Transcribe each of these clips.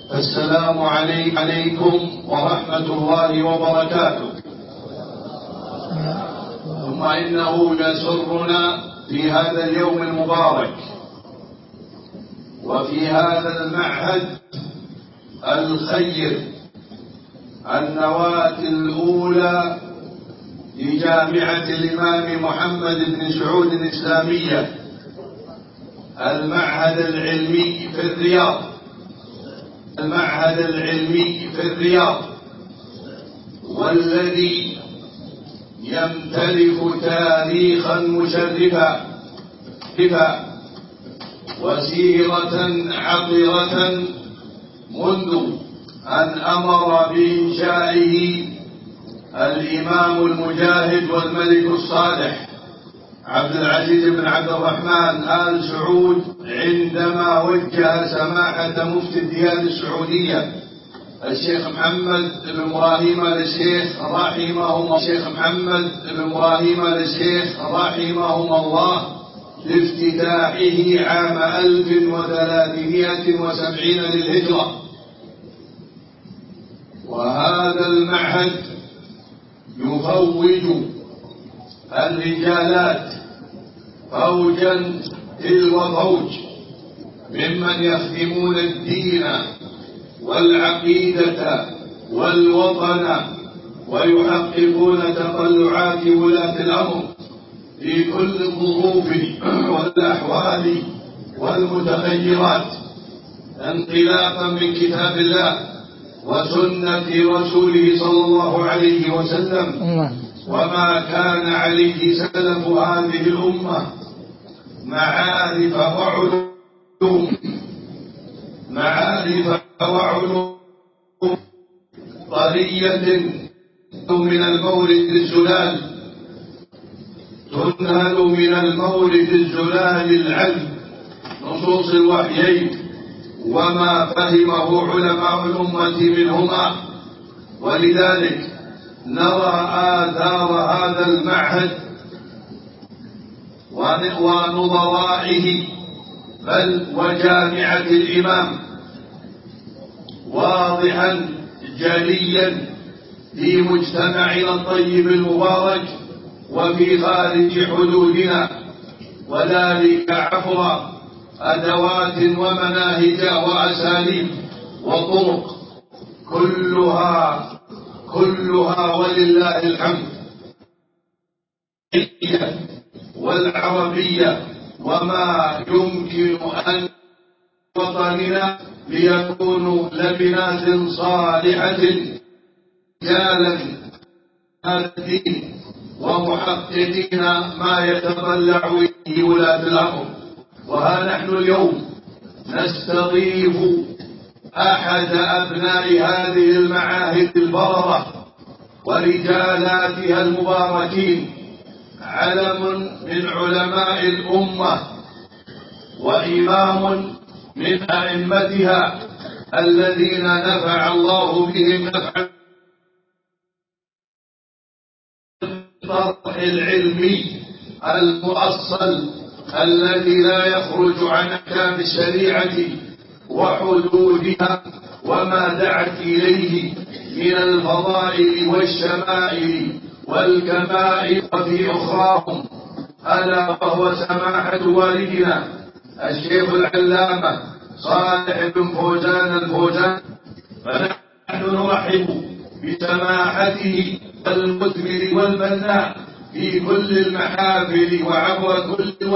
السلام عليكم ورحمة الله وبركاته. ثم إنه يسرنا في هذا اليوم المبارك وفي هذا المعهد الخير النواة الأولى لجامعة الإمام محمد بن سعود الإسلامية، المعهد العلمي في الرياض، المعهد العلمي في الرياض، والذي يمتلك تاريخا مشرفا وسيرة عطرة منذ أن أمر بإنشائه الإمام المجاهد والملك الصالح عبد العزيز بن عبد الرحمن آل سعود، عندما وجه سماحة مفتي الديار السعودية الشيخ محمد بن إبراهيم آل الشيخ رحمهم الله لافتتاحه عام 1370 للهجرة. وهذا المعهد يفوج الرجالات فوجا تلو فوج ممن يخدمون الدين والعقيدة والوطن ويحققون تطلعات ولاة الأمر في كل الظروف والأحوال والمتغيرات، انطلاقا من كتاب الله وسنة رسوله صلى الله عليه وسلم وما كان عليه سلف هذه الأمة، معارف وعلوم طرية من المورد الزلال، تنهل من المورد الزلال العلم نصوص الوحيين وما فهمه علماء الأمة منهما. ولذلك نرى آثار هذا المعهد ونظرائه بل وجامعة الإمام واضحا جليا في مجتمعنا الطيب المبارك وفي خارج حدودنا، وذلك عبر أدوات ومناهج وأساليب وطرق كلها ولله الحمد والعربية، وما يمكن أن وطننا ليكونوا لبنات صالحة رجالا هذا الدين ومحققين ما يتطلع إليه ولاة الأمر. وها نحن اليوم نستضيف أحد أبناء هذه المعاهد البررة ورجالاتها المباركين، علم من علماء الأمة وإمام من أئمتها الذين نفع الله بهم نفعا الطرح العلمي المؤصل الذي لا يخرج عن أحكام الشريعة وحدودها وما دعت إليه من الفضائل والشمائل والكمائل في أخراهم، ألا وهو سماحة والدنا الشيخ العلامة صالح بن فوزان الفوزان. فنحن نرحب بسماحته المثمر والبناء في كل المحافل وعبر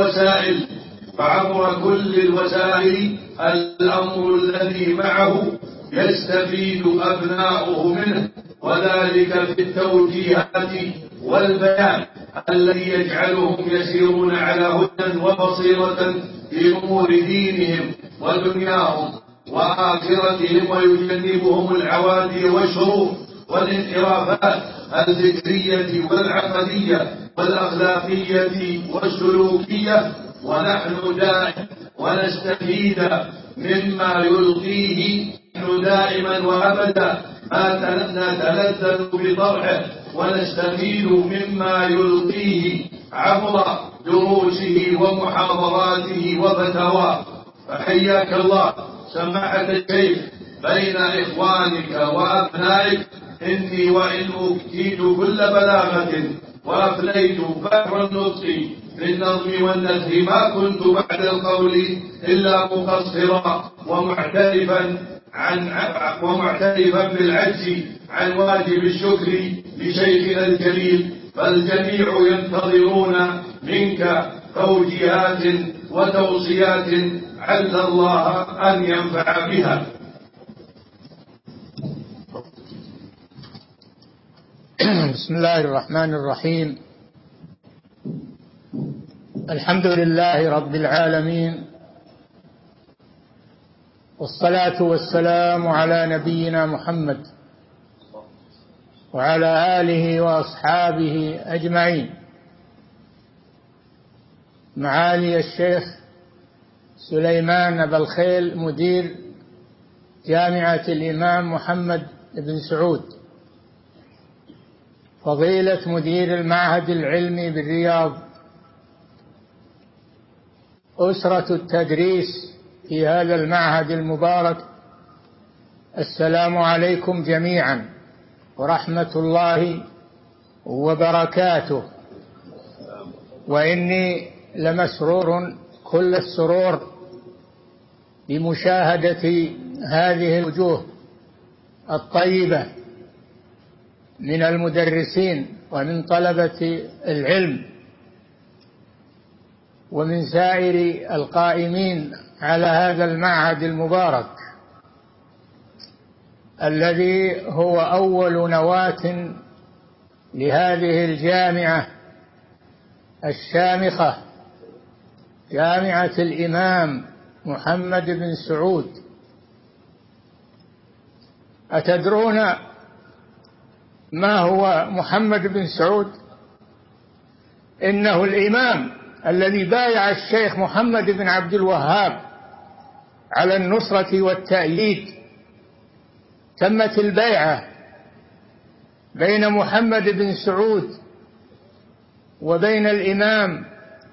كل الوسائل الأمر الذي معه يستفيد أبناؤه منه، وذلك في التوجيهات والبيان الذي يجعلهم يسيرون على هدى وبصيرة في أمور دينهم ودنياهم وآخرتهم، ويجنبهم العوادي والشرور والانحرافات الفكرية والعقدية والأخلاقية والسلوكية. ونحن دائما ونستفيد مما يلقيه دائما وأبدا، ما نتلذذ بطرحه ونستفيد مما يلقيه عبر دروسه ومحاضراته وفتاواه. فحياك الله سماحة الشيخ بين إخوانك وأبنائك. إني وإن أوتيت كل بلاغة وأفنيت بحر النطق بالنظم والنثر ما كنت بعد القول إلا مقصرا ومعترفا بالعجز عن واجب الشكر لشيخنا الجليل. فالجميع ينتظرون منك توجيهات وتوصيات عل الله أن ينفع بها. بسم الله الرحمن الرحيم. الحمد لله رب العالمين، والصلاة والسلام على نبينا محمد وعلى آله وأصحابه أجمعين. معالي الشيخ سليمان بالخيل مدير جامعة الإمام محمد بن سعود، فضيلة مدير المعهد العلمي بالرياض، أسرة التدريس في هذا المعهد المبارك، السلام عليكم جميعا ورحمة الله وبركاته. وإني لمسرور كل السرور بمشاهدة هذه الوجوه الطيبة من المدرسين ومن طلبة العلم ومن سائر القائمين على هذا المعهد المبارك الذي هو أول نواة لهذه الجامعة الشامخة، جامعة الإمام محمد بن سعود. أتدرون ما هو محمد بن سعود؟ إنه الإمام الذي بايع الشيخ محمد بن عبد الوهاب على النصرة والتأييد. تمت البيعة بين محمد بن سعود وبين الإمام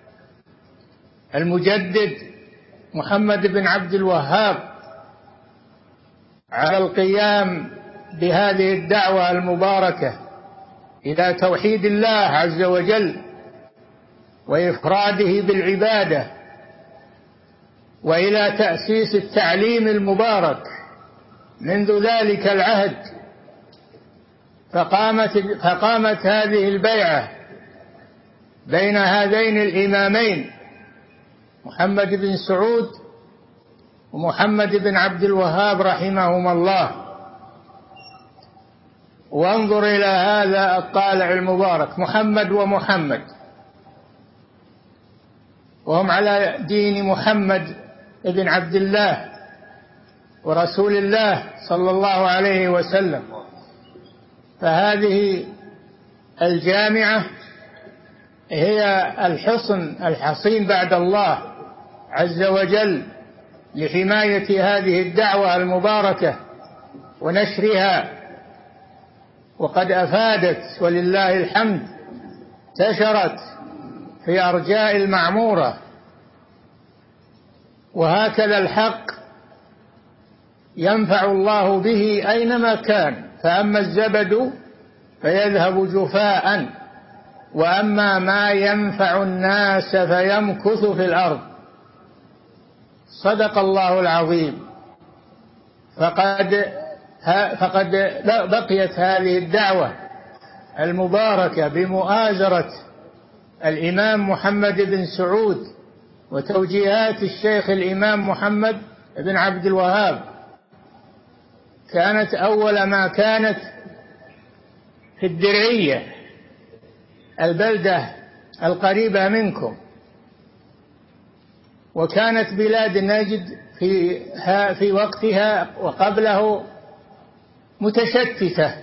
المجدد محمد بن عبد الوهاب على القيام بهذه الدعوة المباركة إلى توحيد الله عز وجل وإفراده بالعبادة، وإلى تأسيس التعليم المبارك منذ ذلك العهد. فقامت هذه البيعة بين هذين الإمامين محمد بن سعود ومحمد بن عبد الوهاب رحمهما الله. وانظر إلى هذا الطالع المبارك، محمد ومحمد، وهم على دين محمد بن عبد الله ورسول الله صلى الله عليه وسلم. فهذه الجامعة هي الحصن الحصين بعد الله عز وجل لحماية هذه الدعوة المباركة ونشرها، وقد أفادت ولله الحمد، انتشرت في أرجاء المعمورة. وهكذا الحق ينفع الله به أينما كان، فأما الزبد فيذهب جفاء وأما ما ينفع الناس فيمكث في الأرض. صدق الله العظيم. فقد بقيت هذه الدعوة المباركة بمؤازرة الإمام محمد بن سعود وتوجيهات الشيخ الإمام محمد بن عبد الوهاب. كانت أول ما كانت في الدرعية، البلدة القريبة منكم، وكانت بلاد نجد في وقتها وقبله متشتتة،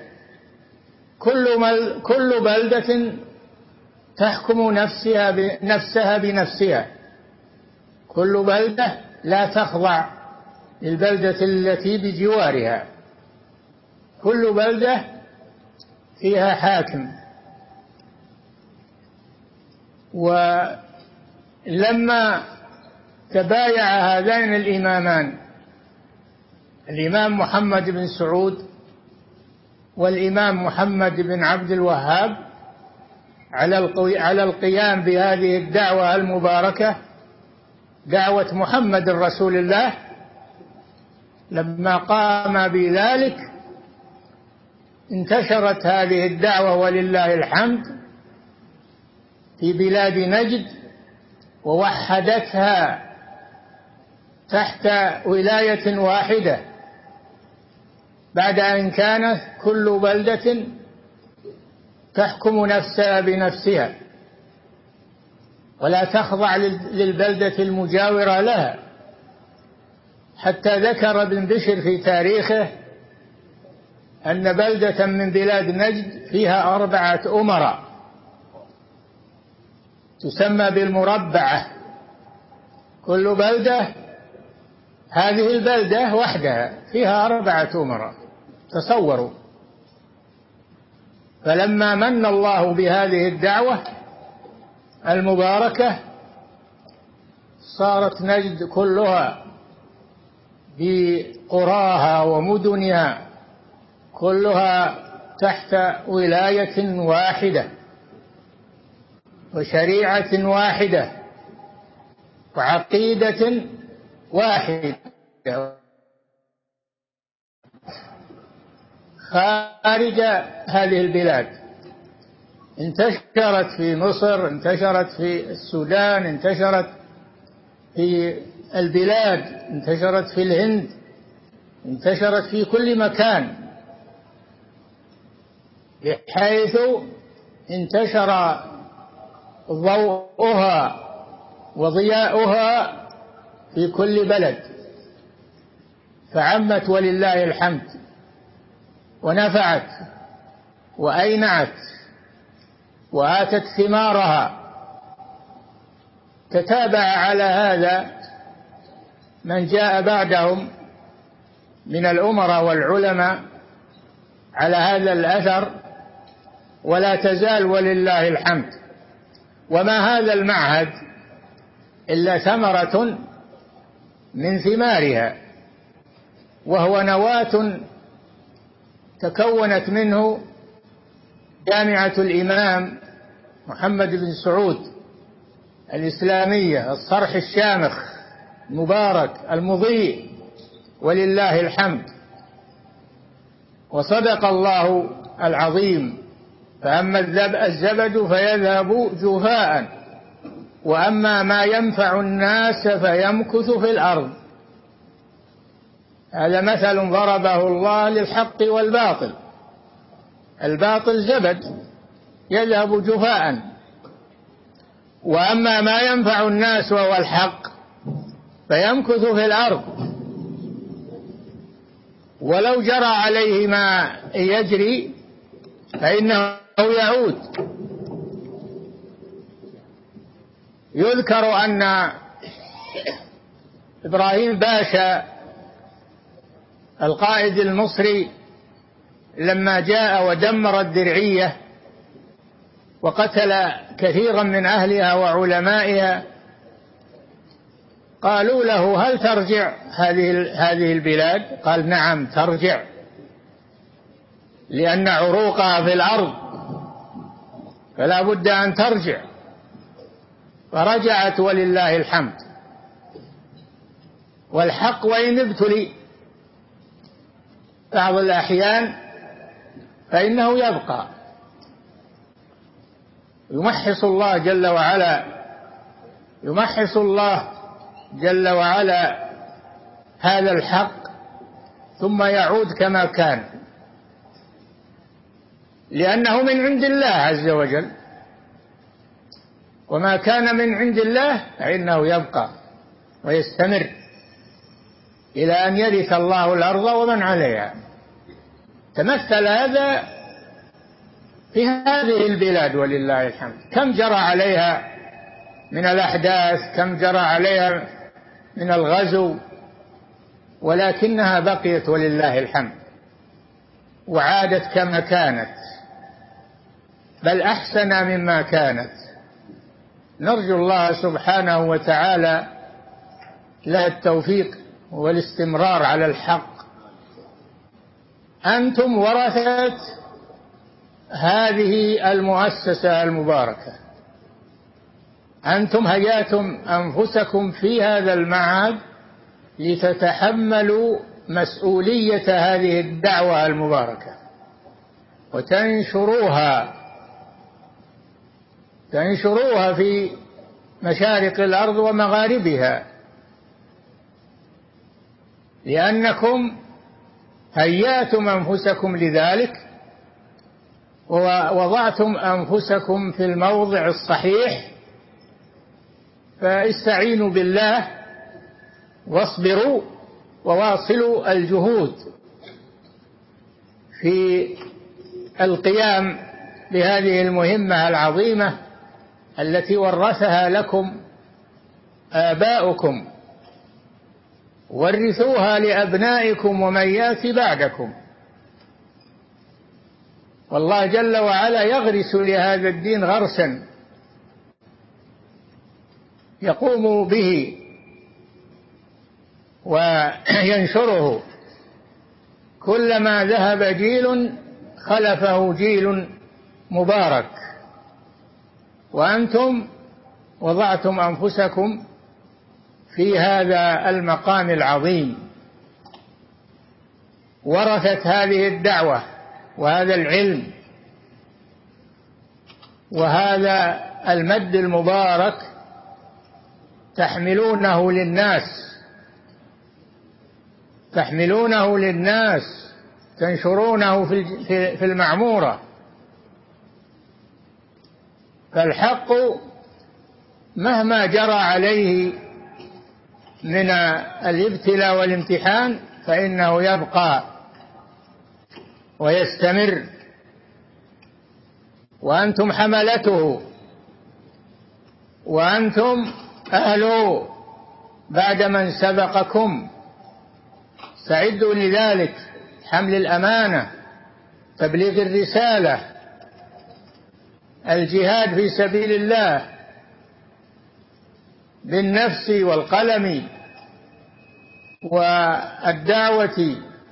كل بلدة تحكم نفسها بنفسها، كل بلدة لا تخضع للبلدة التي بجوارها، كل بلدة فيها حاكم. ولما تبايع هذين الإمامان الإمام محمد بن سعود والإمام محمد بن عبد الوهاب على القيام بهذه الدعوة المباركة، دعوة محمد رسول الله. لما قام بذلك انتشرت هذه الدعوة ولله الحمد في بلاد نجد، ووحدتها تحت ولاية واحدة، بعد أن كانت كل بلدة تحكم نفسها بنفسها ولا تخضع للبلدة المجاورة لها. حتى ذكر ابن بشر في تاريخه أن بلدة من بلاد نجد فيها 4 أمراء تسمى بالمربعة، كل بلدة هذه البلدة وحدها فيها 4 أمراء، تصوروا. فلما من الله بهذه الدعوة المباركة صارت نجد كلها بقراها ومدنها كلها تحت ولاية واحدة وشريعة واحدة وعقيدة واحدة خارج هذه البلاد. انتشرت في مصر، انتشرت في السودان، انتشرت في البلاد، انتشرت في الهند، انتشرت في كل مكان، بحيث انتشر ضوءها وضياؤها في كل بلد، فعمت ولله الحمد ونفعت وأينعت وآتت ثمارها. تتابع على هذا من جاء بعدهم من الأمراء والعلماء على هذا الأثر، ولا تزال ولله الحمد. وما هذا المعهد إلا ثمرة من ثمارها، وهو نواة تكونت منه جامعة الإمام محمد بن سعود الإسلامية، الصرح الشامخ المبارك المضيء ولله الحمد. وصدق الله العظيم: فأما الزبد فيذهب جفاء وأما ما ينفع الناس فيمكث في الأرض. هذا مثل ضربه الله للحق والباطل. الباطل زبد يذهب جفاء، وأما ما ينفع الناس وهو الحق فيمكث في الأرض، ولو جرى عليه ما يجري فإنه يعود. يذكر أن إبراهيم باشا القائد المصري لما جاء ودمر الدرعية وقتل كثيرا من أهلها وعلمائها، قالوا له: هل ترجع هذه البلاد؟ قال: نعم ترجع، لأن عروقها في الأرض فلا بد أن ترجع. فرجعت ولله الحمد. والحق وإن ابتلي بعض الأحيان فإنه يبقى. يمحص الله جل وعلا هذا الحق ثم يعود كما كان، لأنه من عند الله عز وجل، وما كان من عند الله فإنه يبقى ويستمر إلى أن يرث الله الأرض ومن عليها. تمثل هذا في هذه البلاد ولله الحمد. كم جرى عليها من الأحداث، كم جرى عليها من الغزو، ولكنها بقيت ولله الحمد وعادت كما كانت، بل أحسن مما كانت. نرجو الله سبحانه وتعالى لها التوفيق والاستمرار على الحق أنتم ورثة هذه المؤسسة المباركة، أنتم هيأتم أنفسكم في هذا المعهد لتتحملوا مسؤولية هذه الدعوة المباركة تنشروها في مشارق الأرض ومغاربها، لأنكم هيأتم أنفسكم لذلك ووضعتم أنفسكم في الموضع الصحيح. فاستعينوا بالله واصبروا وواصلوا الجهود في القيام بهذه المهمة العظيمة التي ورثها لكم آباؤكم، ورثوها لأبنائكم ومن يأتي بعدكم. والله جل وعلا يغرس لهذا الدين غرسا يقوم به وينشره، كلما ذهب جيل خلفه جيل مبارك، وأنتم وضعتم أنفسكم في هذا المقام العظيم، ورثت هذه الدعوة وهذا العلم وهذا المد المبارك تحملونه للناس تنشرونه في المعمورة. فالحق مهما جرى عليه من الابتلاء والامتحان فإنه يبقى ويستمر، وأنتم حملته، وأنتم أهله بعد من سبقكم. استعدوا لذلك، حمل الأمانة، تبليغ الرسالة، الجهاد في سبيل الله بالنفس والقلم والدعوة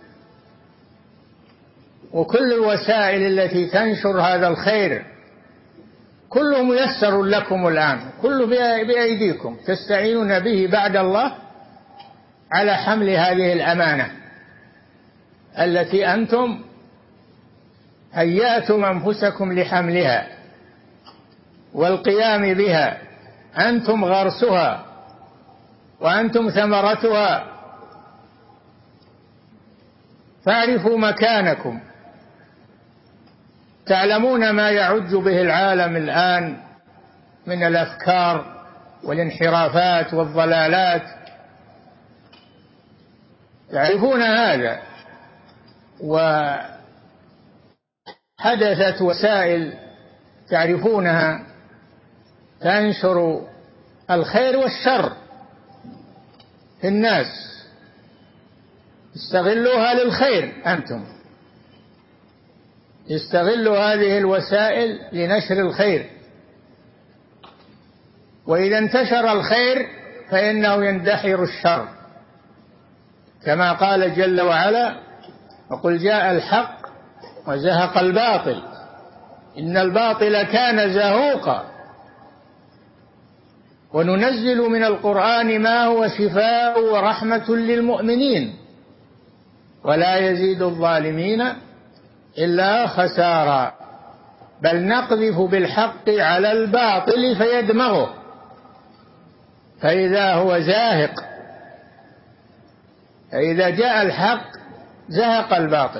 وكل الوسائل التي تنشر هذا الخير. كله ميسر لكم الآن، كله بأيديكم، تستعينون به بعد الله على حمل هذه الأمانة التي أنتم هيأتم أنفسكم لحملها والقيام بها. أنتم غرسها وأنتم ثمرتها، فاعرفوا مكانكم. تعلمون ما يعج به العالم الآن من الأفكار والانحرافات والضلالات، تعرفون هذا. وحدثت وسائل تعرفونها تنشر الخير والشر في الناس، استغلوها للخير. أنتم استغلوا هذه الوسائل لنشر الخير، وإذا انتشر الخير فإنه يندحر الشر، كما قال جل وعلا: وقل جاء الحق وزهق الباطل إن الباطل كان زهوقا وننزل من القرآن ما هو شفاء ورحمة للمؤمنين ولا يزيد الظالمين إلا خسارا بل نقذف بالحق على الباطل فيدمغه فإذا هو زاهق. فإذا جاء الحق زهق الباطل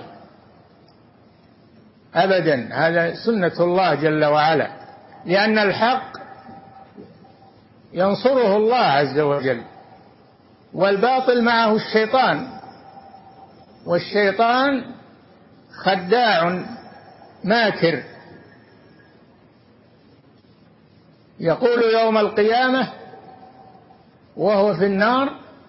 أبدا، هذا سنة الله جل وعلا، لأن الحق ينصره الله عز وجل، والباطل معه الشيطان، والشيطان خداع ماكر. يقول يوم القيامة وهو في النار: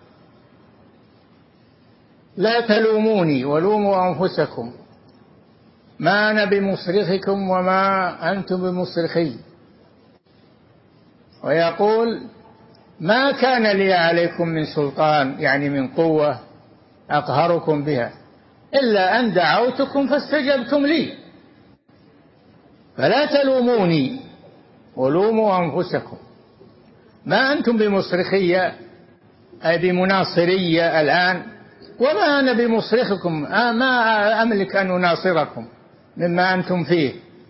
لا تلوموني ولوموا أنفسكم ما أنا بمصرخكم وما أنتم بمصرخي. ويقول: ما كان لي عليكم من سلطان، يعني من قوة أقهركم بها، إلا أن دعوتكم فاستجبتم لي فلا تلوموني ولوموا أنفسكم. ما أنتم بمصرخية أي بمناصرية الآن، وما أنا بمصرخكم، ما أملك أن أناصركم مما أنتم فيه.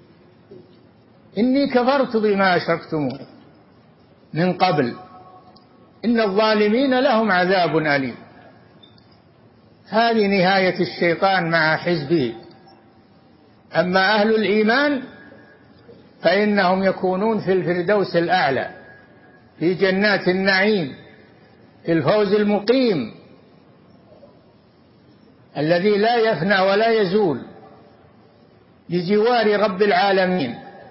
إني كفرت بما أشركتمون من قبل إن الظالمين لهم عذاب أليم. هذه نهاية الشيطان مع حزبه. أما أهل الإيمان فإنهم يكونون في الفردوس الأعلى، في جنات النعيم، في الفوز المقيم الذي لا يفنى ولا يزول، بجوار رب العالمين.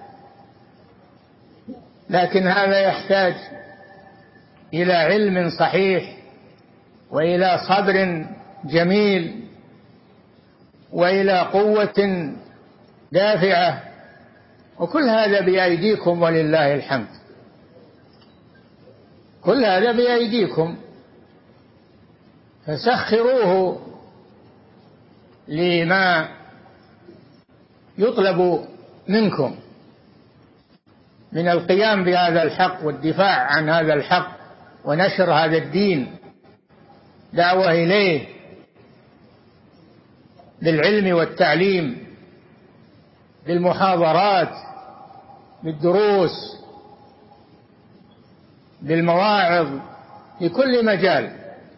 لكن هذا يحتاج إلى علم صحيح، وإلى صبر جميل، وإلى قوة دافعة، وكل هذا بأيديكم ولله الحمد. كل هذا بأيديكم، فسخروه لما يطلب منكم من القيام بهذا الحق والدفاع عن هذا الحق ونشر هذا الدين، دعوة إليه بالعلم والتعليم، بالمحاضرات، بالدروس، بالمواعظ، في كل مجال.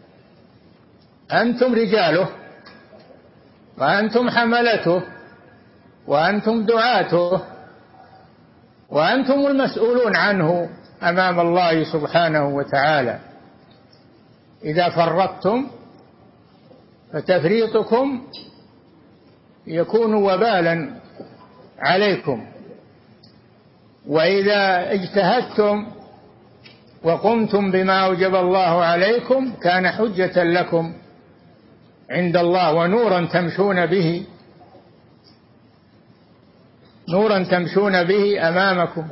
أنتم رجاله، وأنتم حملته، وأنتم دعاته، وأنتم المسؤولون عنه أمام الله سبحانه وتعالى. إذا فرطتم فتفريطكم يكون وبالا عليكم، وإذا اجتهدتم وقمتم بما أوجب الله عليكم كان حجة لكم عند الله، ونورا تمشون به، نورا تمشون به أمامكم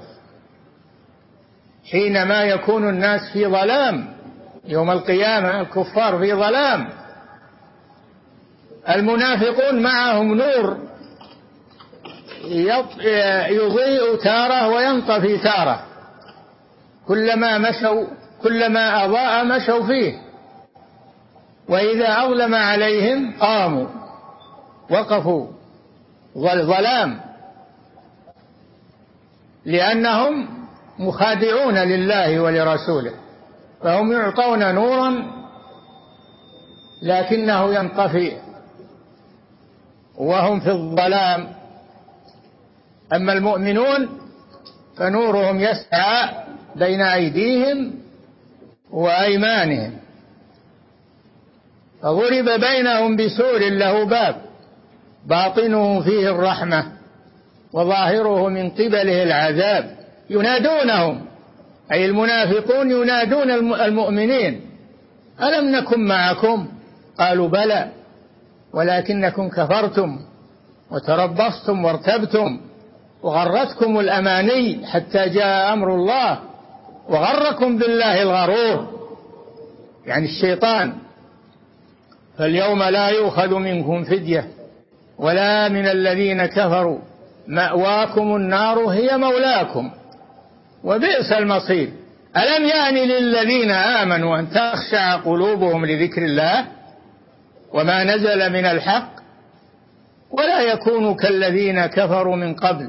حينما يكون الناس في ظلام. يوم القيامة الكفار في ظلام، المنافقون معهم نور يضيء تارة وينطفي تارة، كلما أضاء مشوا فيه، وإذا أظلم عليهم قاموا وقفوا ظلام، لأنهم مخادعون لله ولرسوله، فهم يعطون نورا لكنه ينطفئ وهم في الظلام. أما المؤمنون فنورهم يسعى بين أيديهم وأيمانهم، فضرب بينهم بسور له باب باطنه فيه الرحمة وظاهره من قبله العذاب. ينادونهم، أي المنافقون ينادون المؤمنين: ألم نكن معكم؟ قالوا بلى ولكنكم كفرتم وتربصتم وارتبتم وغرتكم الأماني حتى جاء أمر الله وغركم بالله الغرور، يعني الشيطان. فاليوم لا يؤخذ منكم فدية ولا من الذين كفروا، مأواكم النار هي مولاكم وبئس المصير. ألم يأن للذين آمنوا أن تخشع قلوبهم لذكر الله وما نزل من الحق ولا يكونوا كالذين كفروا من قبل.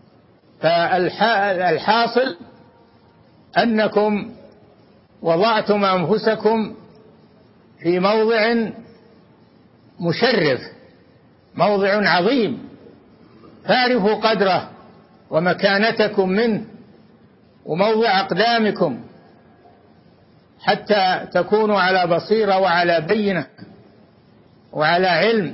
فالحاصل أنكم وضعتم أنفسكم في موضع مشرف، موضع عظيم، فاعرفوا قدره ومكانتكم منه وموضع أقدامكم حتى تكونوا على بصيرة وعلى بينة وعلى علم.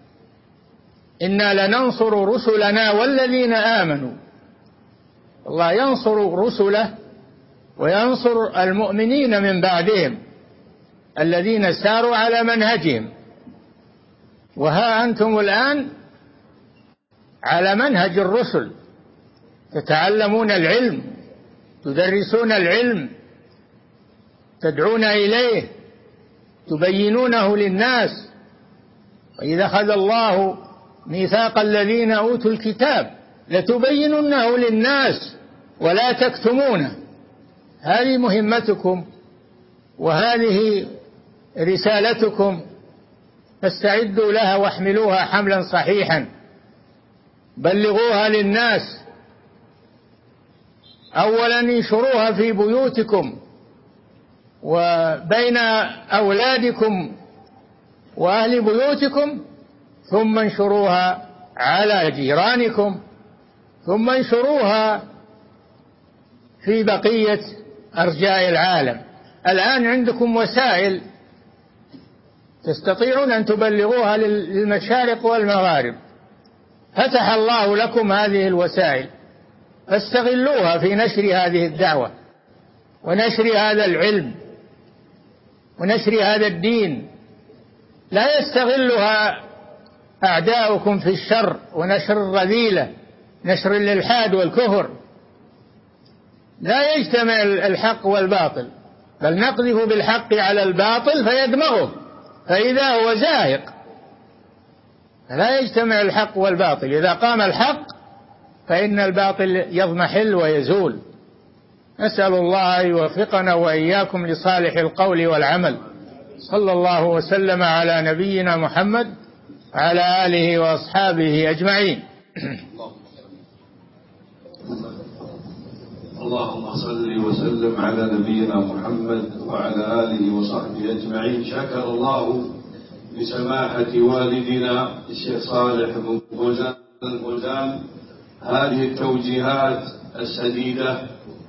إنا لننصر رسلنا والذين آمنوا. الله ينصر رسله وينصر المؤمنين من بعدهم الذين ساروا على منهجهم. وها أنتم الآن على منهج الرسل، تتعلمون العلم، تدرسون العلم، تدعون إليه، تبينونه للناس، وإذا أخذ الله ميثاق الذين أوتوا الكتاب لتبيننه للناس ولا تكتمونه. هذه مهمتكم وهذه رسالتكم، فاستعدوا لها واحملوها حملا صحيحا، بلغوها للناس. أولا انشروها في بيوتكم وبين أولادكم وأهل بيوتكم، ثم انشروها على جيرانكم، ثم انشروها في بقية أرجاء العالم. الآن عندكم وسائل تستطيعون أن تبلغوها للمشارق والمغارب، فتح الله لكم هذه الوسائل، فاستغلوها في نشر هذه الدعوة ونشر هذا العلم ونشر هذا الدين. لا يستغلها أعداؤكم في الشر ونشر الرذيلة، نشر الإلحاد والكفر. لا يجتمع الحق والباطل، بل نقذف بالحق على الباطل فيدمغه فإذا هو زاهق. لا يجتمع الحق والباطل، إذا قام الحق فإن الباطل يضمحل ويزول. نسأل الله أن يوفقنا وإياكم لصالح القول والعمل. صلى الله وسلم على نبينا محمد وعلى آله وأصحابه أجمعين. اللهم صل وسلم على نبينا محمد وعلى آله وصحبه أجمعين. شكر الله لسماحة والدنا الشيخ صالح بن فوزان هذه التوجيهات السديدة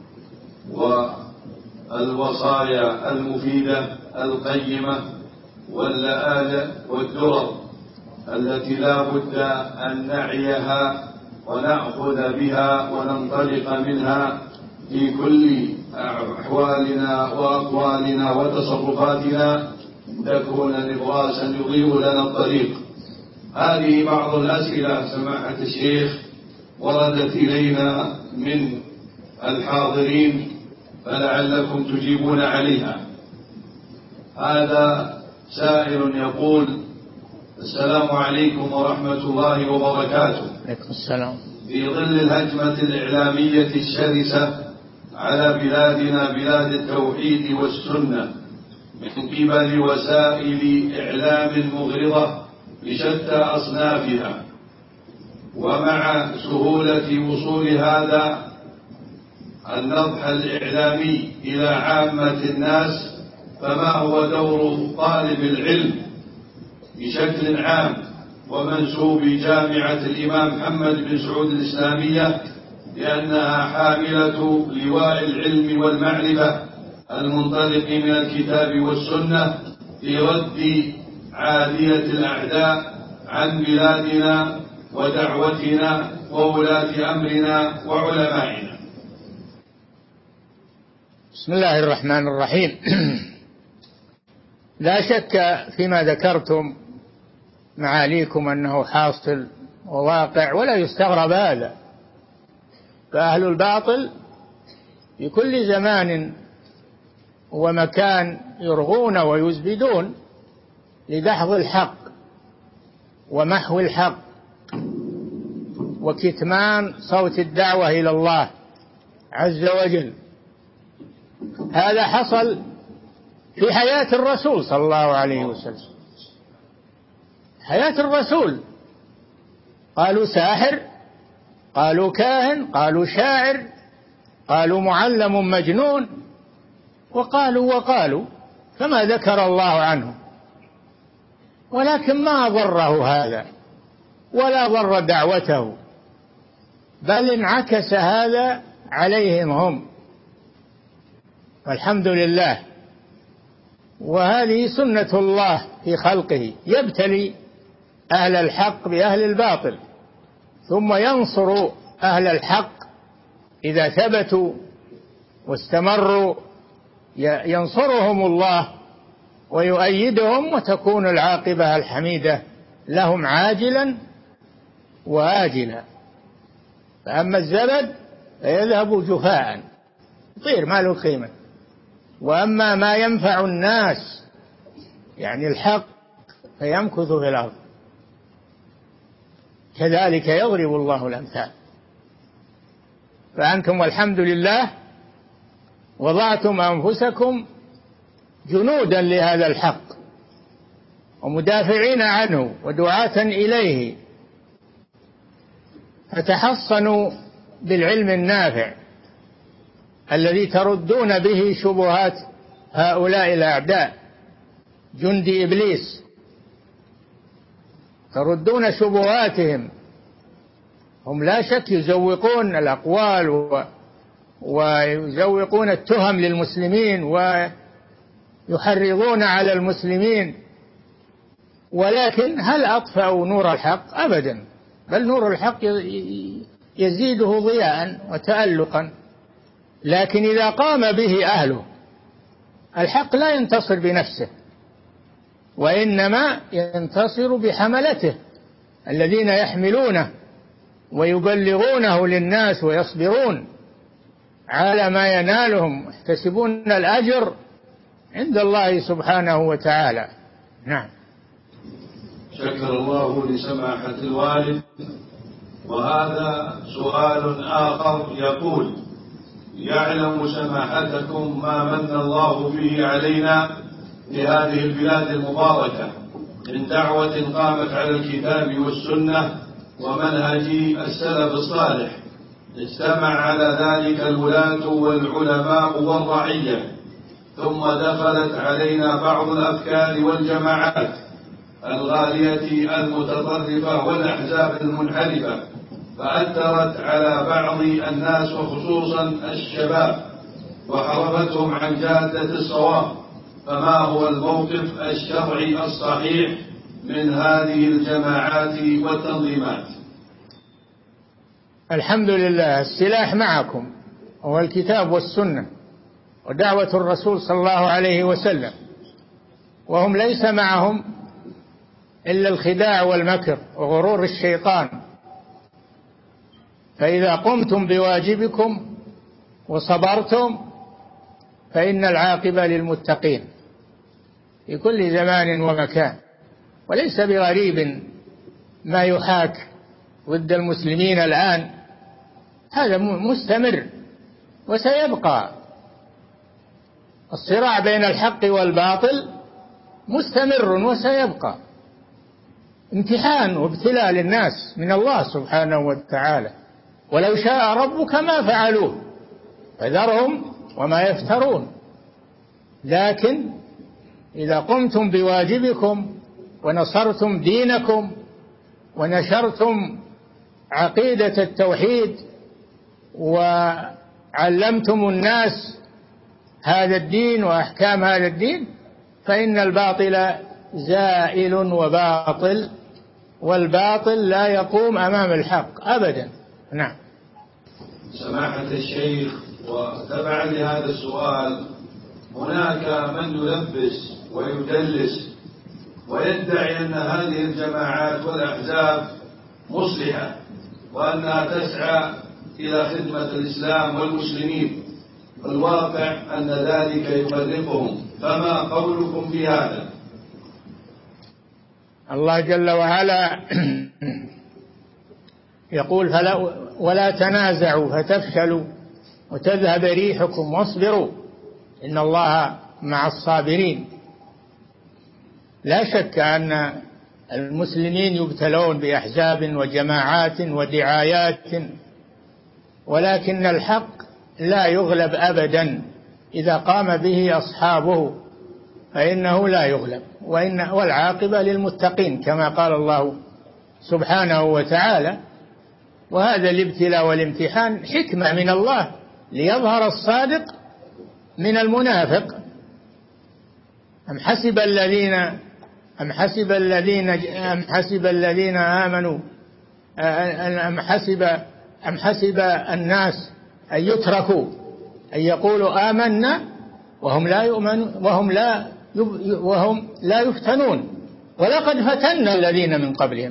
والوصايا المفيدة القيمة واللآلئ والدرر التي لا بد أن نعيها ونأخذ بها وننطلق منها في كل أحوالنا وأقوالنا وتصرفاتنا، تكون نبراسا يضيء لنا الطريق. هذه بعض الأسئلة سماحة الشيخ وردت إلينا من الحاضرين، فلعلكم تجيبون عليها. هذا سائل يقول: السلام عليكم ورحمة الله وبركاته. عليكم السلام. في ظل الهجمة الإعلامية الشرسة على بلادنا بلاد التوحيد والسنة من قبل وسائل إعلام مغرضة بشتى أصنافها، ومع سهولة وصول هذا النضح الإعلامي إلى عامة الناس، فما هو دور طالب العلم بشكل عام ومنسوب جامعة الإمام محمد بن سعود الإسلامية، لأنها حاملة لواء العلم والمعرفة المنطلق من الكتاب والسنة في رد عادية الأعداء عن بلادنا ودعوتنا وولاة أمرنا وعلمائنا؟ بسم الله الرحمن الرحيم. لا شك فيما ذكرتم معاليكم أنه حاصل وواقع، ولا يستغرب هذا. فأهل الباطل في كل زمان ومكان يرغون ويزبدون لدحض الحق ومحو الحق وكتمان صوت الدعوة إلى الله عز وجل. هذا حصل في حياة الرسول صلى الله عليه وسلم. حياة الرسول قالوا ساحر، قالوا كاهن، قالوا شاعر، قالوا معلم مجنون، وقالوا كما ذكر الله عنه. ولكن ما ضره هذا ولا ضر دعوته، بل انعكس هذا عليهم هم، والحمد لله. وهذه سنة الله في خلقه، يبتلي أهل الحق بأهل الباطل، ثم ينصر أهل الحق إذا ثبتوا واستمروا، ينصرهم الله ويؤيدهم، وتكون العاقبة الحميدة لهم عاجلا وآجلا. فأما الزبد فيذهب جفاء، يطير ما له قيمة. وأما ما ينفع الناس يعني الحق فيمكث في الأرض. كذلك يضرب الله الأمثال. فأنتم والحمد لله وضعتم أنفسكم جنودا لهذا الحق ومدافعين عنه ودعاة إليه، فتحصنوا بالعلم النافع الذي تردون به شبهات هؤلاء الأعداء جند إبليس، تردون شبهاتهم. هم لا شك يزوقون الأقوال ويزوقون التهم للمسلمين ويحرضون على المسلمين، ولكن هل أطفأوا نور الحق؟ أبدا، بل نور الحق يزيده ضياء وتألقا. لكن إذا قام به أهله الحق لا ينتصر بنفسه، وإنما ينتصر بحملته الذين يحملونه ويبلغونه للناس ويصبرون على ما ينالهم، يحتسبون الأجر عند الله سبحانه وتعالى. نعم. شكر الله لسماحة الوالد. وهذا سؤال آخر يقول: يعلم سماحتكم ما من الله به علينا في هذه البلاد المباركة من دعوة قامت على الكتاب والسنة ومنهج السلف الصالح، اجتمع على ذلك الولاة والعلماء والرعية، ثم دخلت علينا بعض الأفكار والجماعات الغالية المتطرفة والأحزاب المنحرفة، فأثرت على بعض الناس وخصوصا الشباب وحرفتهم عن جادة الصواب. فما هو الموقف الشرعي الصحيح من هذه الجماعات والتنظيمات؟ الحمد لله، السلاح معكم هو الكتاب والسنة ودعوة الرسول صلى الله عليه وسلم، وهم ليس معهم إلا الخداع والمكر وغرور الشيطان. فإذا قمتم بواجبكم وصبرتم فإن العاقبة للمتقين في كل زمان ومكان. وليس بغريب ما يحاك ضد المسلمين الآن، هذا مستمر وسيبقى. الصراع بين الحق والباطل مستمر وسيبقى، امتحان وابتلاء للناس من الله سبحانه وتعالى. ولو شاء ربك ما فعلوه فذرهم وما يفترون. لكن إذا قمتم بواجبكم ونصرتم دينكم ونشرتم عقيدة التوحيد وعلمتم الناس هذا الدين وأحكام هذا الدين فإن الباطل زائل وباطل، والباطل لا يقوم أمام الحق أبدا. نعم. سماحة الشيخ، وتبعا لهذا السؤال، هناك من يلبس ويدلس ويدعي أن هذه الجماعات والأحزاب مصلحة وأنها تسعى إلى خدمة الإسلام والمسلمين، والواقع أن ذلك يفرقهم، فما قولكم في هذا؟ الله جل وعلا يقول: ولا تنازعوا فتفشلوا وتذهب ريحكم واصبروا إن الله مع الصابرين. لا شك أن المسلمين يبتلون بأحزاب وجماعات ودعايات، ولكن الحق لا يغلب أبدا إذا قام به أصحابه فإنه لا يغلب، والعاقبة للمتقين كما قال الله سبحانه وتعالى. وهذا الابتلاء والامتحان حكمة من الله ليظهر الصادق من المنافق. أم حسب الذين آمنوا أم حسب الناس أن يتركوا أن يقولوا آمنا وهم لا يؤمنون وهم لا يفتنون ولقد فتنا الذين من قبلهم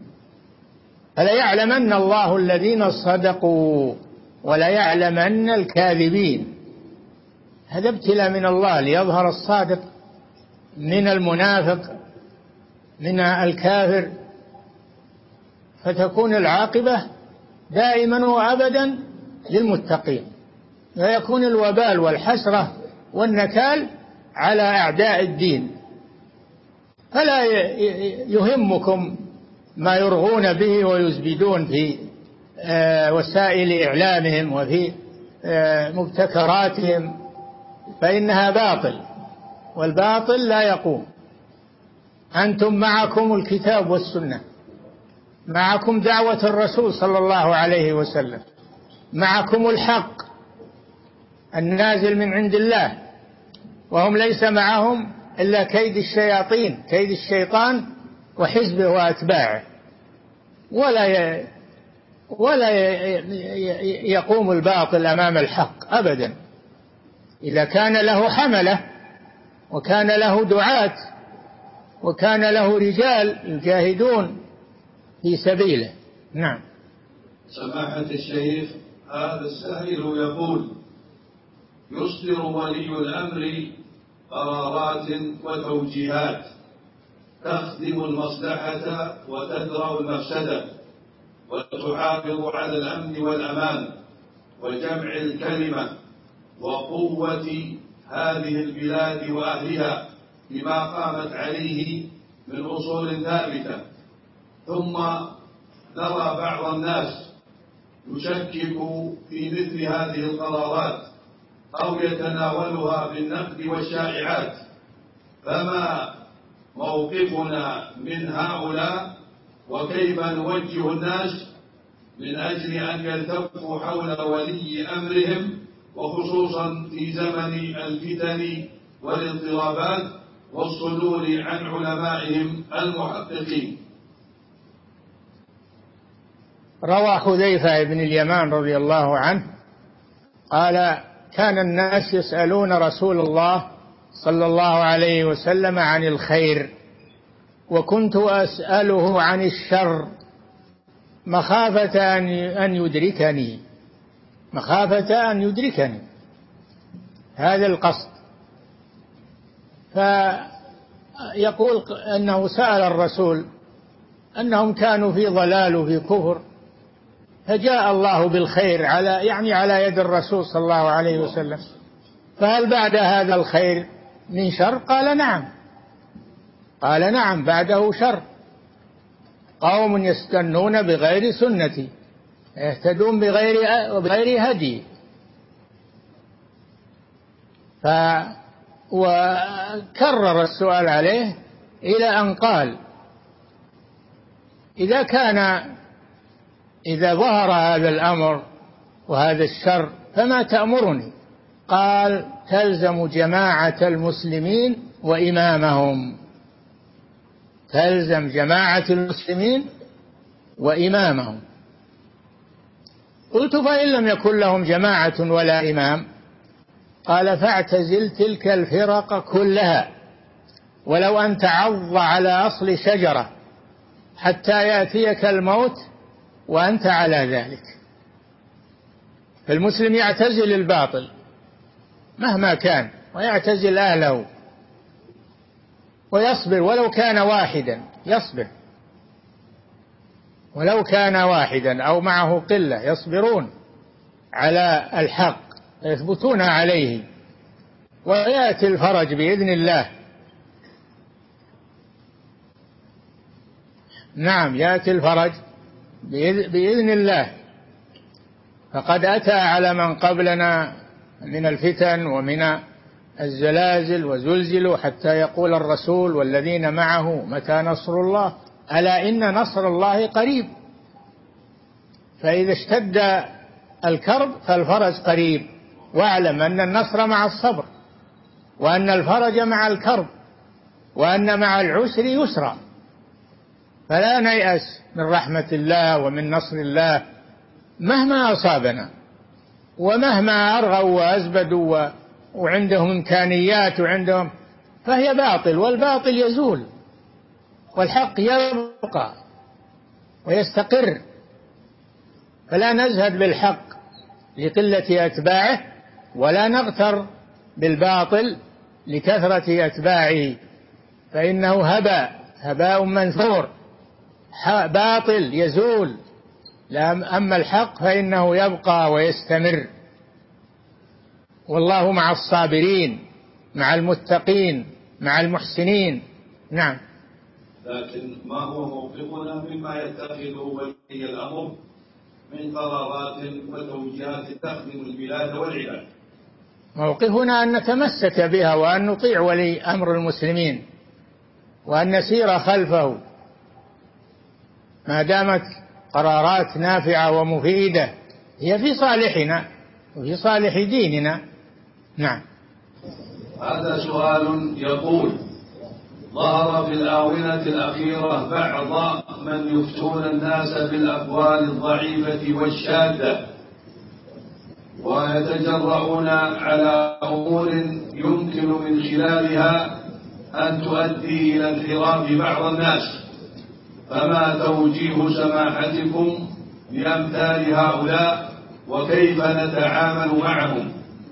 فليعلمن الله الذين صدقوا وليعلمن الكاذبين. هذا ابتلاء من الله ليظهر الصادق من المنافق من الكافر. فتكون العاقبة دائما وأبدا للمتقين، ويكون الوبال والحسرة والنكال على أعداء الدين. فلا يهمكم ما يرغون به ويزبدون في وسائل إعلامهم وفي مبتكراتهم، فإنها باطل، والباطل لا يقوم. أنتم معكم الكتاب والسنة، معكم دعوة الرسول صلى الله عليه وسلم، معكم الحق النازل من عند الله، وهم ليس معهم إلا كيد الشياطين، كيد الشيطان وحزبه وأتباعه، ولا يقوم الباطل أمام الحق أبدا، إذا كان له حملة وكان له دعاة وكان له رجال يجاهدون في سبيله. نعم. سماحة الشيخ، هذا السائل يقول: يصدر ولي الأمر قرارات وتوجيهات تخدم المصلحة وتدرأ المفسدة وتحافظ على الأمن والأمان وجمع الكلمة وقوة هذه البلاد وأهلها بما قامت عليه من أصول ثابتة، ثم نرى بعض الناس يشكك في مثل هذه القرارات أو يتناولها بالنقد والشائعات، فما موقفنا من هؤلاء، وكيف نوجه الناس من أجل أن يلتفوا حول ولي أمرهم، وخصوصا في زمن الفتن والاضطرابات، والصدور عن علمائهم المحققين؟ روى حذيفة بن اليمان رضي الله عنه قال: كان الناس يسألون رسول الله صلى الله عليه وسلم عن الخير، وكنت أسأله عن الشر مخافة أن يدركني، مخافة أن يدركني، هذا القصد. فيقول أنه سأل الرسول أنهم كانوا في ضلال وفي كفر، فجاء الله بالخير على يد الرسول صلى الله عليه وسلم، فهل بعد هذا الخير من شر؟ قال نعم. قال نعم، بعده شر. قوم يستنون بغير سنتي يهتدون بغير هدي. وكرر السؤال عليه إلى أن قال: إذا ظهر هذا الأمر وهذا الشر فما تأمرني؟ قال: تلزم جماعة المسلمين وإمامهم، تلزم جماعة المسلمين وإمامهم. قلت: فإن لم يكن لهم جماعة ولا إمام؟ قال: فاعتزل تلك الفرق كلها، ولو أن تعض على أصل شجرة حتى يأتيك الموت وأنت على ذلك. فالمسلم يعتزل الباطل مهما كان، ويعتزل أهله، ويصبر ولو كان واحدا، يصبر ولو كان واحدا أو معه قلة، يصبرون على الحق يثبتون عليه، ويأتي الفرج بإذن الله. نعم، يأتي الفرج بإذن الله. فقد أتى على من قبلنا من الفتن ومن الزلازل، وزلزلوا حتى يقول الرسول والذين معه متى نصر الله، ألا إن نصر الله قريب. فإذا اشتد الكرب فالفرج قريب، واعلم أن النصر مع الصبر، وأن الفرج مع الكرب، وأن مع العسر يسرا. فلا نيأس من رحمة الله ومن نصر الله مهما أصابنا، ومهما أرغوا وأزبدوا وعندهم إمكانيات وعندهم، فهي باطل، والباطل يزول والحق يبقى ويستقر. فلا نزهد بالحق لقلة أتباعه، ولا نغتر بالباطل لكثرة أتباعه، فإنه هباء منثور. باطل يزول، أما الحق فإنه يبقى ويستمر. والله مع الصابرين، مع المتقين، مع المحسنين. نعم. لكن ما هو موقفنا مما يتخذه ولي الأمر من قرارات وتوجيهات تخدم البلاد والعباد؟ موقفنا أن نتمسك بها، وأن نطيع ولي أمر المسلمين، وأن نسير خلفه ما دامت قرارات نافعة ومفيدة، هي في صالحنا وفي صالح ديننا. نعم. هذا سؤال يقول: ظهر في الآونة الأخيرة بعض من يفتون الناس بالأقوال الضعيفة والشاذة، ويتجرؤون على أمور يمكن من خلالها أن تؤدي إلى انحراف بعض الناس، فما توجيه سماحتكم لأمثال هؤلاء، وكيف نتعامل معهم؟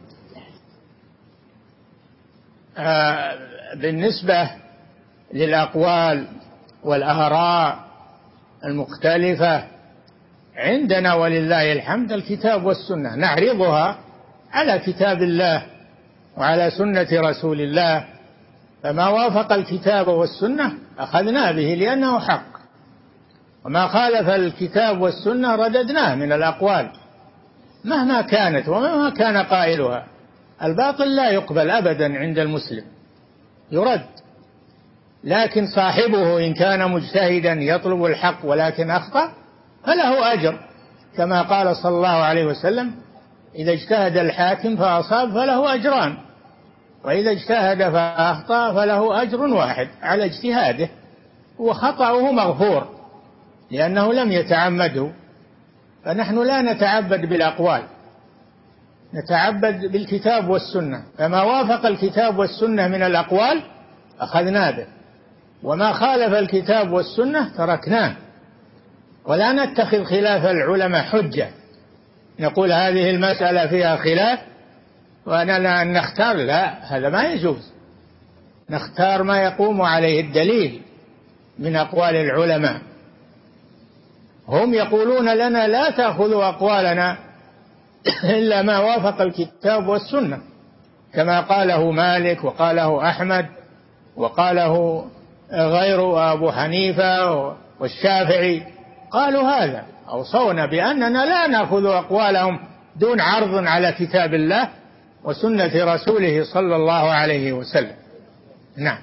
بالنسبة للأقوال والآراء المختلفة، عندنا ولله الحمد الكتاب والسنة، نعرضها على كتاب الله وعلى سنة رسول الله، فما وافق الكتاب والسنة أخذنا به لأنه حق، وما خالف الكتاب والسنة رددناه من الأقوال مهما كانت ومهما كان قائلها. الباطل لا يقبل أبدا عند المسلم، يرد. لكن صاحبه إن كان مجتهدا يطلب الحق ولكن أخطأ فله أجر، كما قال صلى الله عليه وسلم: إذا اجتهد الحاكم فأصاب فله أجران، وإذا اجتهد فأخطأ فله أجر واحد على اجتهاده، وخطأه مغفور لأنه لم يتعمده. فنحن لا نتعبد بالأقوال، نتعبد بالكتاب والسنة، فما وافق الكتاب والسنة من الأقوال أخذنا به، وما خالف الكتاب والسنة تركناه. ولا نتخذ خلاف العلماء حجة، نقول هذه المسألة فيها خلاف وأننا نختار، لا، هذا ما يجوز. نختار ما يقوم عليه الدليل من أقوال العلماء. هم يقولون لنا: لا تأخذوا أقوالنا إلا ما وافق الكتاب والسنة، كما قاله مالك وقاله أحمد وقاله غير أبو حنيفة والشافعي، قالوا هذا، أوصونا بأننا لا نأخذ أقوالهم دون عرض على كتاب الله وسنة رسوله صلى الله عليه وسلم. نعم.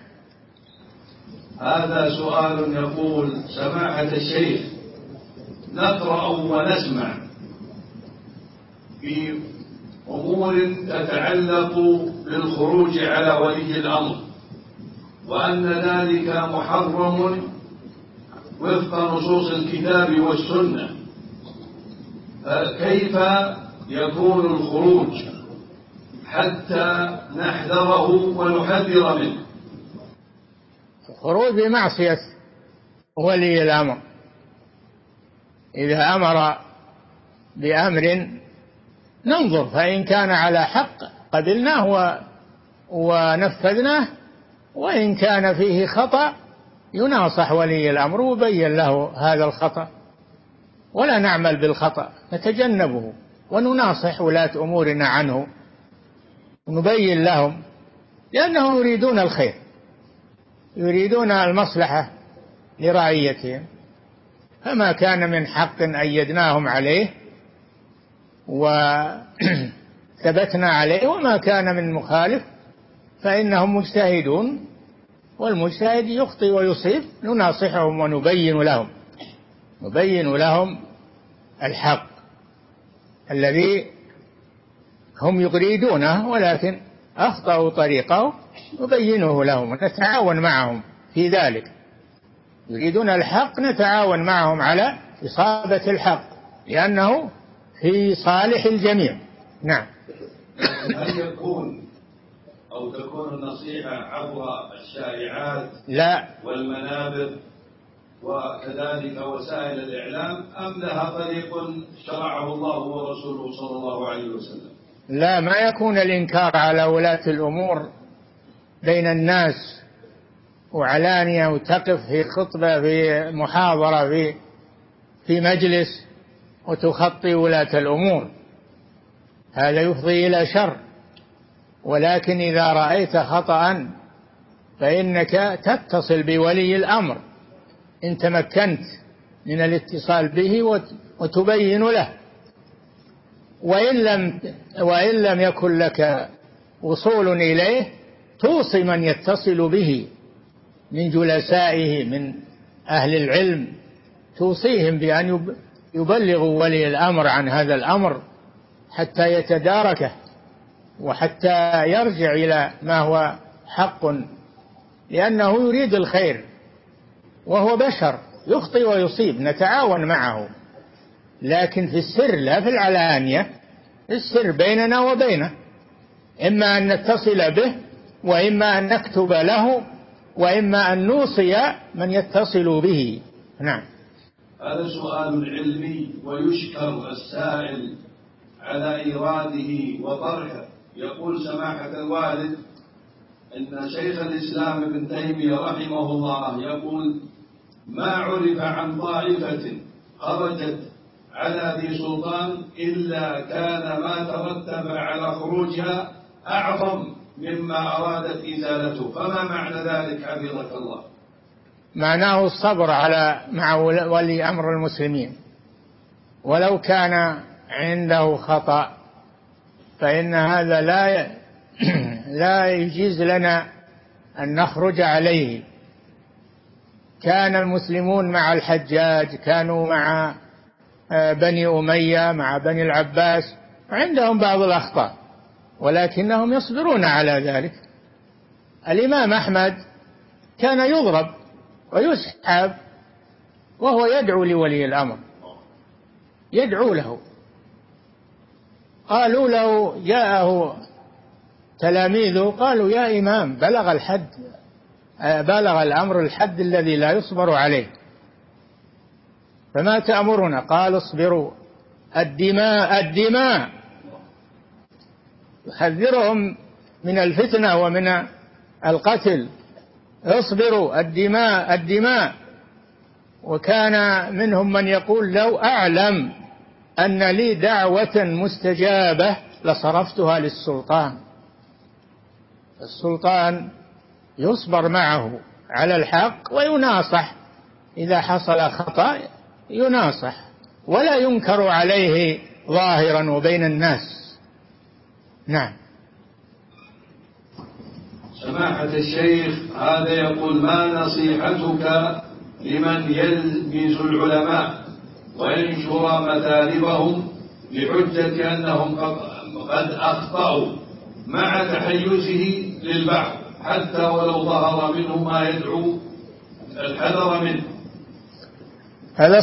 هذا سؤال يقول: سماحة الشيخ، نقرأ ونسمع في أمور تتعلق بالخروج على ولي الأمر، وأن ذلك محرم وفق نصوص الكتاب والسنة، فكيف يكون الخروج حتى نحذره ونحذر منه؟ الخروج بمعصية ولي الأمر، إذا أمر بأمر ننظر، فإن كان على حق قبلناه ونفذناه، وإن كان فيه خطأ يناصح ولي الأمر ويبين له هذا الخطأ، ولا نعمل بالخطأ، نتجنبه ونناصح ولاة أمورنا عنه ونبين لهم، لأنهم يريدون الخير، يريدون المصلحة لرعيتهم. فما كان من حق أيدناهم عليه وثبتنا عليه، وما كان من مخالف فإنهم مجتهدون، والمجتهد يخطئ ويصيب، نناصحهم نبين لهم الحق الذي هم يريدونه، ولكن أخطأوا طريقه نبينه لهم ونتعاون معهم في ذلك. يريدون الحق نتعاون معهم على إصابة الحق، لأنه في صالح الجميع. نعم. هل يكون أو تكون النصيحة عبر الشائعات لا والمنابر وكذلك وسائل الإعلام، أم لها طريق شرعه الله ورسوله صلى الله عليه وسلم؟ لا، ما يكون الإنكار على ولاة الأمور بين الناس وعلانية، وتقف في خطبة في محاضرة في مجلس وتخطي ولاة الأمور، هذا يفضي إلى شر. ولكن إذا رأيت خطأ فإنك تتصل بولي الأمر إن تمكنت من الاتصال به وتبين له، وإن لم يكن لك وصول إليه توصي من يتصل به من جلسائه من أهل العلم، توصيهم بأن يبلغوا ولي الأمر عن هذا الأمر حتى يتداركه وحتى يرجع إلى ما هو حق، لأنه يريد الخير وهو بشر يخطئ ويصيب، نتعاون معه، لكن في السر لا في العلانية، السر بيننا وبينه، إما أن نتصل به وإما أن نكتب له وإما أن نوصي من يتصل به. نعم. هذا سؤال علمي ويشكر السائل على إيراده وطرحه. يقول سماحة الوالد إن شيخ الإسلام ابن تيمية رحمه الله يقول: ما عرف عن طائفة خرجت على ذي سلطان إلا كان ما ترتب على خروجها أعظم مما أرادت إزالته، فما معنى ذلك حفظك الله؟ معناه الصبر مع ولي أمر المسلمين، ولو كان عنده خطأ فإن هذا لا يجيز لنا أن نخرج عليه. كان المسلمون مع الحجاج، كانوا مع بني أمية، مع بني العباس، عندهم بعض الأخطاء ولكنهم يصبرون على ذلك. الإمام أحمد كان يضرب ويسحب وهو يدعو لولي الأمر، يدعو له. قالوا له، جاءه تلاميذه قالوا: يا إمام، بلغ الأمر الحد الذي لا يصبر عليه، فما تأمرنا؟ قال: اصبروا، الدماء. يحذرهم من الفتنة ومن القتل، اصبروا، الدماء. وكان منهم من يقول: لو أعلم أن لي دعوة مستجابة لصرفتها للسلطان. السلطان يصبر معه على الحق ويناصح، إذا حصل خطأ يناصح ولا ينكر عليه ظاهرا وبين الناس. نعم. سماحة الشيخ، هذا يقول: ما نصيحتك لمن يلمز العلماء وينشر مثالبهم بحجة أنهم قد أخطأوا مع تحيزه للبعض حتى ولو ظهر منه ما يدعو الحذر منه؟ هذا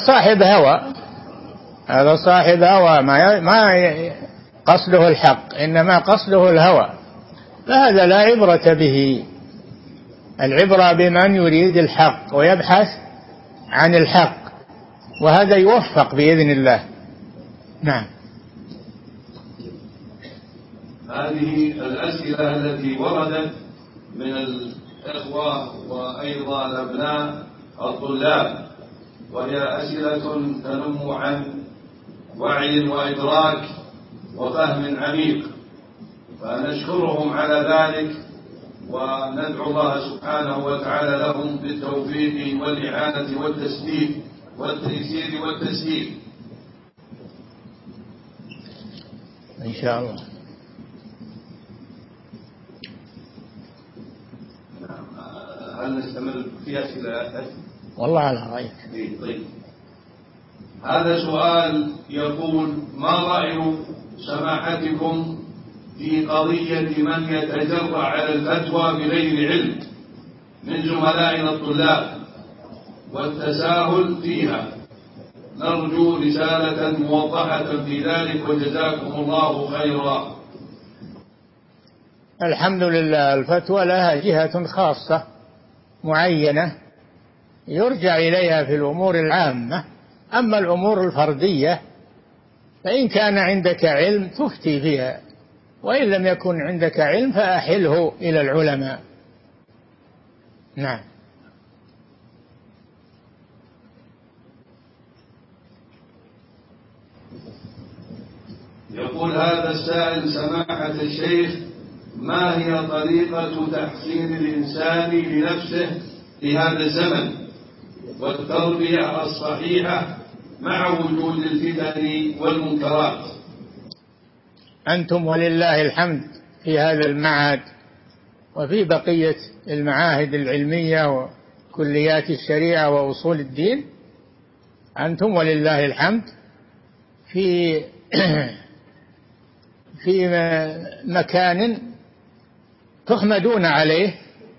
صاحب هوى، ما قصده الحق، إنما قصده الهوى، فهذا لا عبرة به. العبرة بمن يريد الحق ويبحث عن الحق، وهذا يوفق بإذن الله. نعم. هذه الأسئلة التي وردت من الإخوة وأيضا الأبناء الطلاب، وهي أسئلة تنم عن وعي وإدراك وفهم عميق، فنشكرهم على ذلك وندعو الله سبحانه وتعالى لهم بالتوفيق والإعانة والتسديد والتيسير والتسهيل إن شاء الله. هل نستمر في أسئلة؟ والله على رأيك. طيب. هذا سؤال يقول: ما رأي سماحتكم في قضية من يتجرأ على الفتوى بغير علم من زملائنا الطلاب والتساهل فيها؟ نرجو رسالة موضحة في ذلك وجزاكم الله خيرا. الحمد لله، الفتوى لها جهة خاصة معينة يرجع إليها في الأمور العامة، أما الأمور الفردية فإن كان عندك علم تفتي فيها، وإن لم يكن عندك علم فأحله إلى العلماء. نعم. يقول هذا السائل: سماحة الشيخ، ما هي طريقة تحسين الإنسان لنفسه في هذا الزمن والتربية الصحيحة مع وجود الفتن والمنكرات؟ أنتم ولله الحمد في هذا المعهد وفي بقية المعاهد العلمية وكليات الشريعة وأصول الدين، أنتم ولله الحمد في في مكان تحمدون عليه،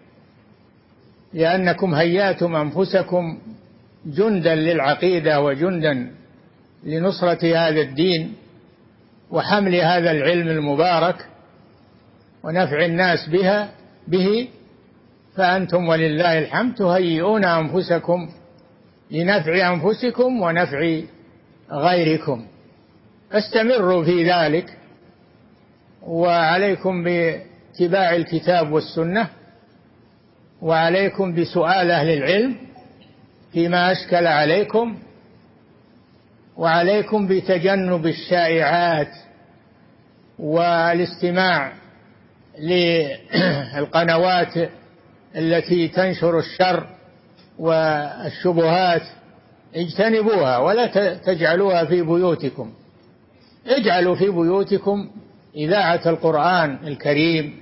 لأنكم هيأتم أنفسكم جندا للعقيدة وجندا لنصرة هذا الدين وحمل هذا العلم المبارك ونفع الناس به، فأنتم ولله الحمد تهيئون أنفسكم لنفع أنفسكم ونفع غيركم، فاستمروا في ذلك، وعليكم باتباع الكتاب والسنة، وعليكم بسؤال أهل العلم فيما أشكل عليكم، وعليكم بتجنب الشائعات والاستماع للقنوات التي تنشر الشر والشبهات، اجتنبوها ولا تجعلوها في بيوتكم. اجعلوا في بيوتكم إذاعة القرآن الكريم،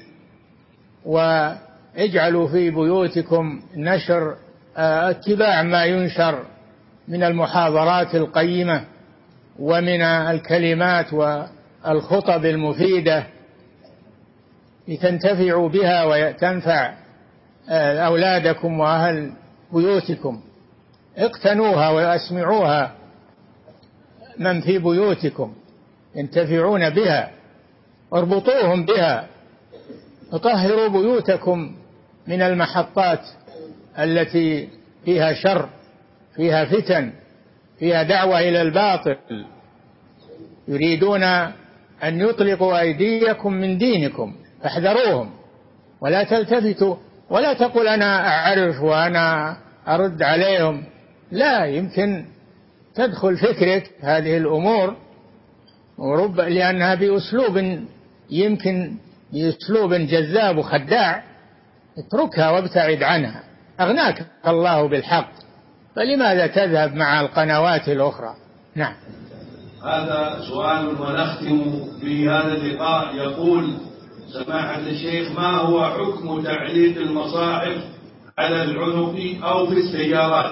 واجعلوا في بيوتكم نشر اتباع ما ينشر من المحاضرات القيمة ومن الكلمات والخطب المفيدة لتنتفعوا بها وتنفع أولادكم وأهل بيوتكم. اقتنوها واسمعوها من في بيوتكم ينتفعون بها، واربطوهم بها، وطهروا بيوتكم من المحطات التي فيها شر، فيها فتن، فيها دعوة إلى الباطل، يريدون أن يطلقوا أيديكم من دينكم، فاحذروهم ولا تلتفتوا، ولا تقول أنا أعرف وأنا أرد عليهم، لا، يمكن تدخل فكرك هذه الأمور لأنها بأسلوب، يمكن بأسلوب جذاب وخداع، اتركها وابتعد عنها، أغناك الله بالحق، فلماذا تذهب مع القنوات الأخرى؟ نعم. هذا سؤال ونختم بهذا اللقاء. يقول سماحة الشيخ: ما هو حكم تعليق المصاحف على العنق أو في السيارات؟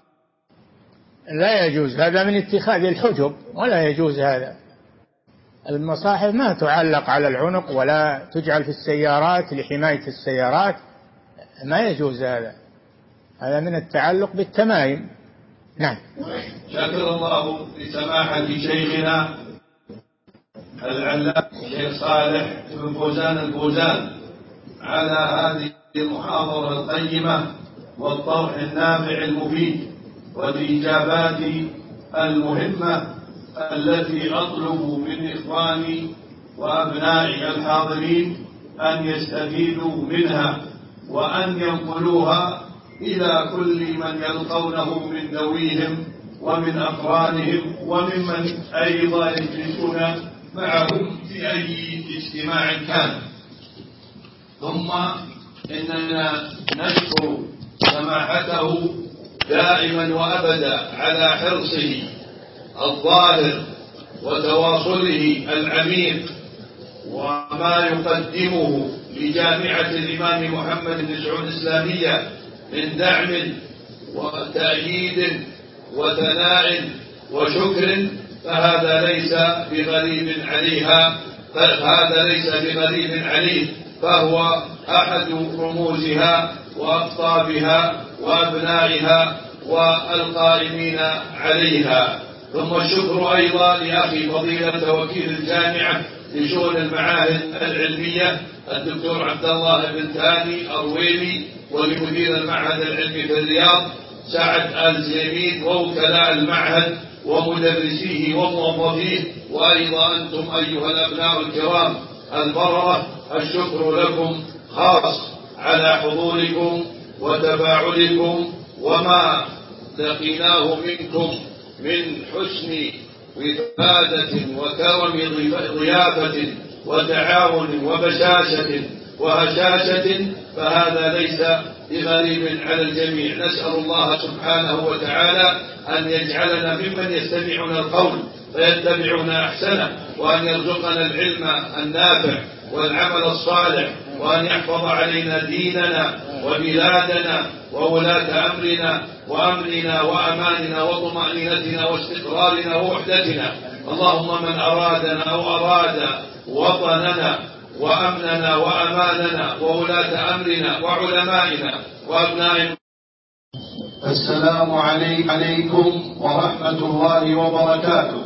لا يجوز، هذا من اتخاذ الحجب، ولا يجوز هذا. المصاحف ما تعلق على العنق ولا تجعل في السيارات لحماية السيارات، ما يجوز هذا من التعلق بالتمائم. نعم. شكر الله لسماحة شيخنا العلامة الشيخ صالح بن فوزان الفوزان على هذه المحاضرة القيمة والطرح النافع المفيد والإجابات المهمة التي أطلب من إخواني وأبنائي الحاضرين أن يستفيدوا منها وأن ينقلوها إلى كل من يلقونه من ذويهم ومن أقرانهم وممن أيضا يجلسون معهم في أي اجتماع كان. ثم إننا نشكر سماحته دائما وأبدا على حرصه الظاهر وتواصله العميق وما يقدمه لجامعة الإمام محمد بن سعود الإسلامية من دعم وتأييد وثناء وشكر، فهذا ليس بغريب عليه، فهو أحد رموزها وأقطابها وأبنائها والقائمين عليها. ثم الشكر أيضا لأخي فضيلة وكيل الجامعة لشؤون المعاهد العلمية الدكتور عبد الله بن ثاني أرويلي، ولمدير المعهد العلمي في الرياض سعد آل زيمين، ووكلاء المعهد ومدرسيه وموظفيه، وأيضا أنتم أيها الأبناء الكرام البررة، الشكر لكم خاص على حضوركم وتفاعلكم وما لقيناه منكم من حسن وإفادة وكرم ضيافة وتعاون وبشاشة وهشاشة، فهذا ليس بغريب على الجميع. نسأل الله سبحانه وتعالى أن يجعلنا ممن يستمعون القول فيتبعون أحسنه، وأن يرزقنا العلم النافع والعمل الصالح، وأن يحفظ علينا ديننا وبلادنا وولاة أمرنا وأمننا وأماننا وطمأنينتنا واستقرارنا ووحدتنا. اللهم من أرادنا أو أراد وطننا وأمننا وأماننا وولاة أمرنا وعلمائنا وأبنائنا. السلام عليكم ورحمة الله وبركاته.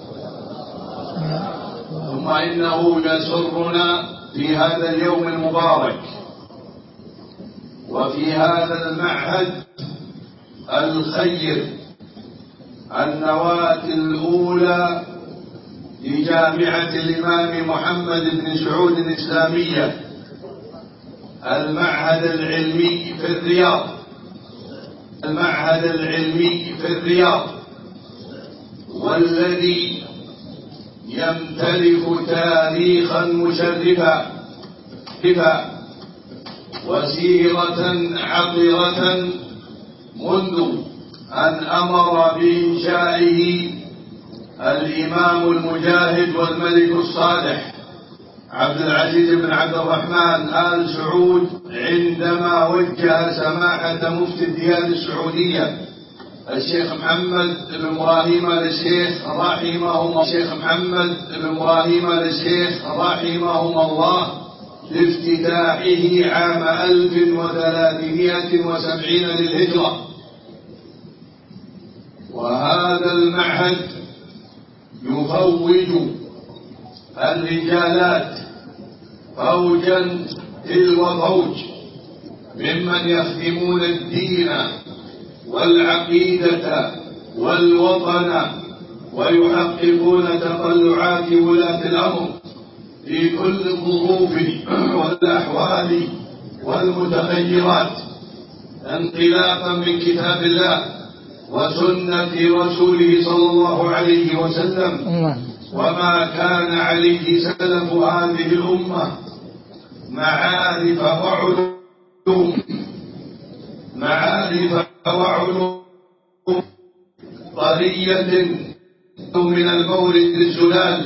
ثم إنه يسرنا في هذا اليوم المبارك وفي هذا المعهد الخير النواة الأولى لجامعة الإمام محمد بن سعود الإسلامية، المعهد العلمي في الرياض، المعهد العلمي في الرياض، والذي يمتلك تاريخا مشرفا وسيرة عطرة منذ أن أمر بإنشائه الإمام المجاهد والملك الصالح عبد العزيز بن عبد الرحمن آل سعود، عندما وجه سماحة مفتي الديار السعودية الشيخ محمد بن إبراهيم آل الشيخ رحمهم الله لافتتاحه عام 1370 للهجرة. وهذا المعهد يفوج الرجالات فوجا تلو فوج ممن يخدمون الدين والعقيدة والوطن ويحققون تطلعات ولاة الأمر في كل الظروف والأحوال والمتغيرات، انطلاقا من كتاب الله وسنة رسوله صلى الله عليه وسلم وما كان عليه سلف هذه الأمة، معارف وعلوم طرية من المورد الزلال،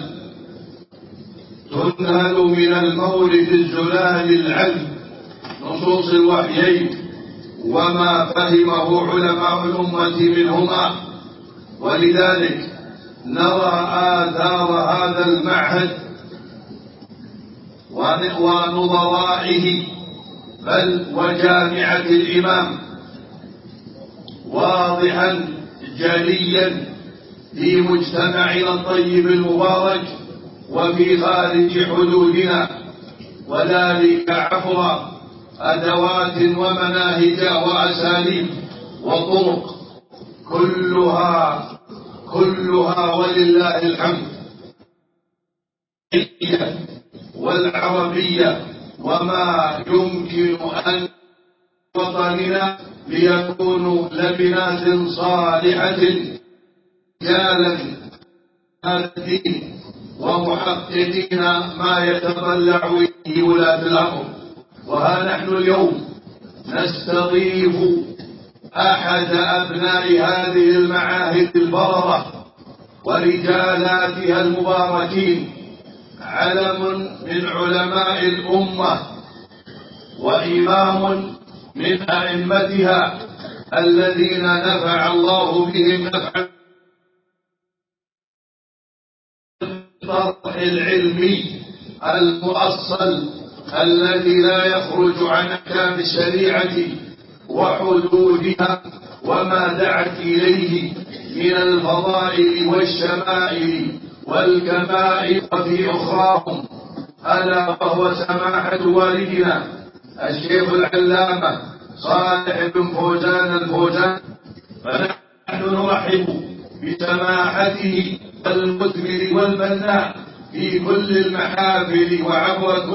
تنهل من المورد الزلال العلم نصوص الوحيين وما فهمه علماء الأمة منهما. ولذلك نرى آثار هذا المعهد ونظرائه بل وجامعة الإمام واضحا جليا في مجتمعنا الطيب المبارك وفي خارج حدودنا، وذلك عبر أدوات ومناهج وأساليب وطرق كلها ولله الحمد والعربية، وما يمكن أن وطننا ليكونوا لبنات صالحة رجالا الدين ومحققين ما يتطلع إليه ولاة الأمر. وها نحن اليوم نستضيف أحد أبناء هذه المعاهد البررة ورجالاتها المباركين، علم من علماء الأمة وإمام من أئمتها الذين نفع الله بهم نفعا الطرح العلمي المؤصل الذي لا يخرج عن أحكام الشريعة وحدودها وما دعت إليه من الفضائل والشمائل والكمائل وفي أخراهم، ألا وهو سماحة والدنا الشيخ العلامة صالح بن فوزان الفوزان. فنحن نرحب بسماحته المثمر والبناء في كل المحافل وعبر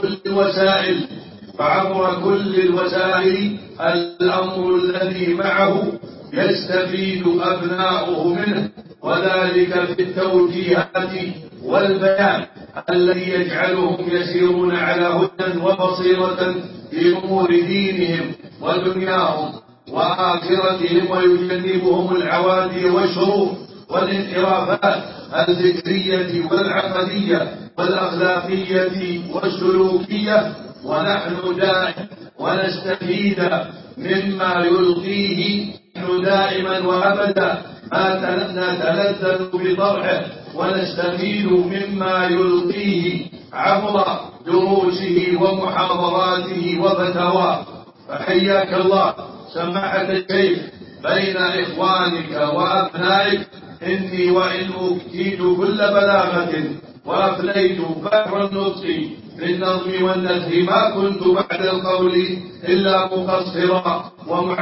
كل الوسائل الأمر الذي معه يستفيد أبناؤه منه وذلك في التوجيهات والبيان الذي يجعلهم يسيرون على هدى وبصيرة في أمور دينهم ودنياهم وآخرتهم، ويجنبهم العوادي والشرور والانحرافات الفكرية والعقدية والأخلاقية والسلوكية. ونحن ونستفيد مما يلقيه دائما وأبدا ما نتلذذ بطرحه، ونستفيد مما يلقيه عبر دروسه ومحاضراته وفتاواه. فحياك الله سماحة الشيخ بين إخوانك وأبنائك. إني وإن أوتيت كل بلاغة وأفليت بحر النطق في النظم والنثر ما كنت بعد القول إلا مقصرا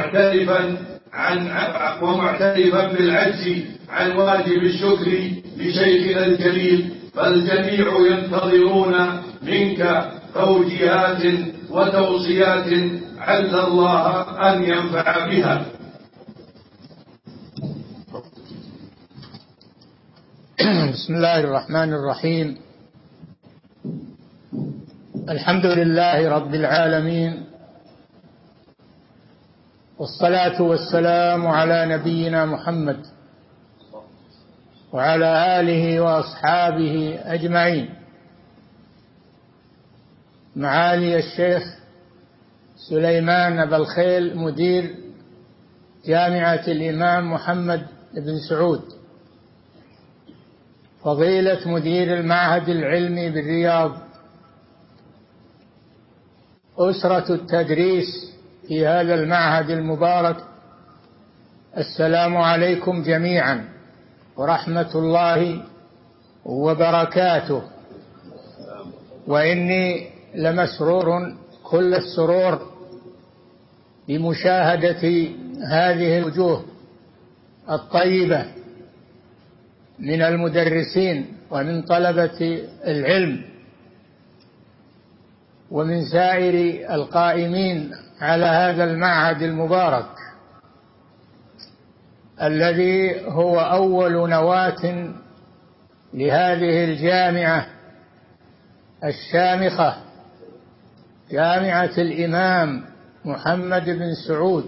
ومعترفا بالعجز عن واجب الشكر لشيخنا الجليل. فالجميع ينتظرون منك توجيهات وتوصيات عل الله أن ينفع بها. بسم الله الرحمن الرحيم. الحمد لله رب العالمين، والصلاة والسلام على نبينا محمد وعلى آله وأصحابه أجمعين. معالي الشيخ سليمان بالخيل مدير جامعة الإمام محمد بن سعود، فضيلة مدير المعهد العلمي بالرياض، أسرة التدريس في هذا المعهد المبارك، السلام عليكم جميعا ورحمة الله وبركاته. وإني لمسرور كل السرور بمشاهدة هذه الوجوه الطيبة من المدرسين ومن طلبة العلم ومن سائر القائمين على هذا المعهد المبارك الذي هو أول نواة لهذه الجامعة الشامخة، جامعة الإمام محمد بن سعود.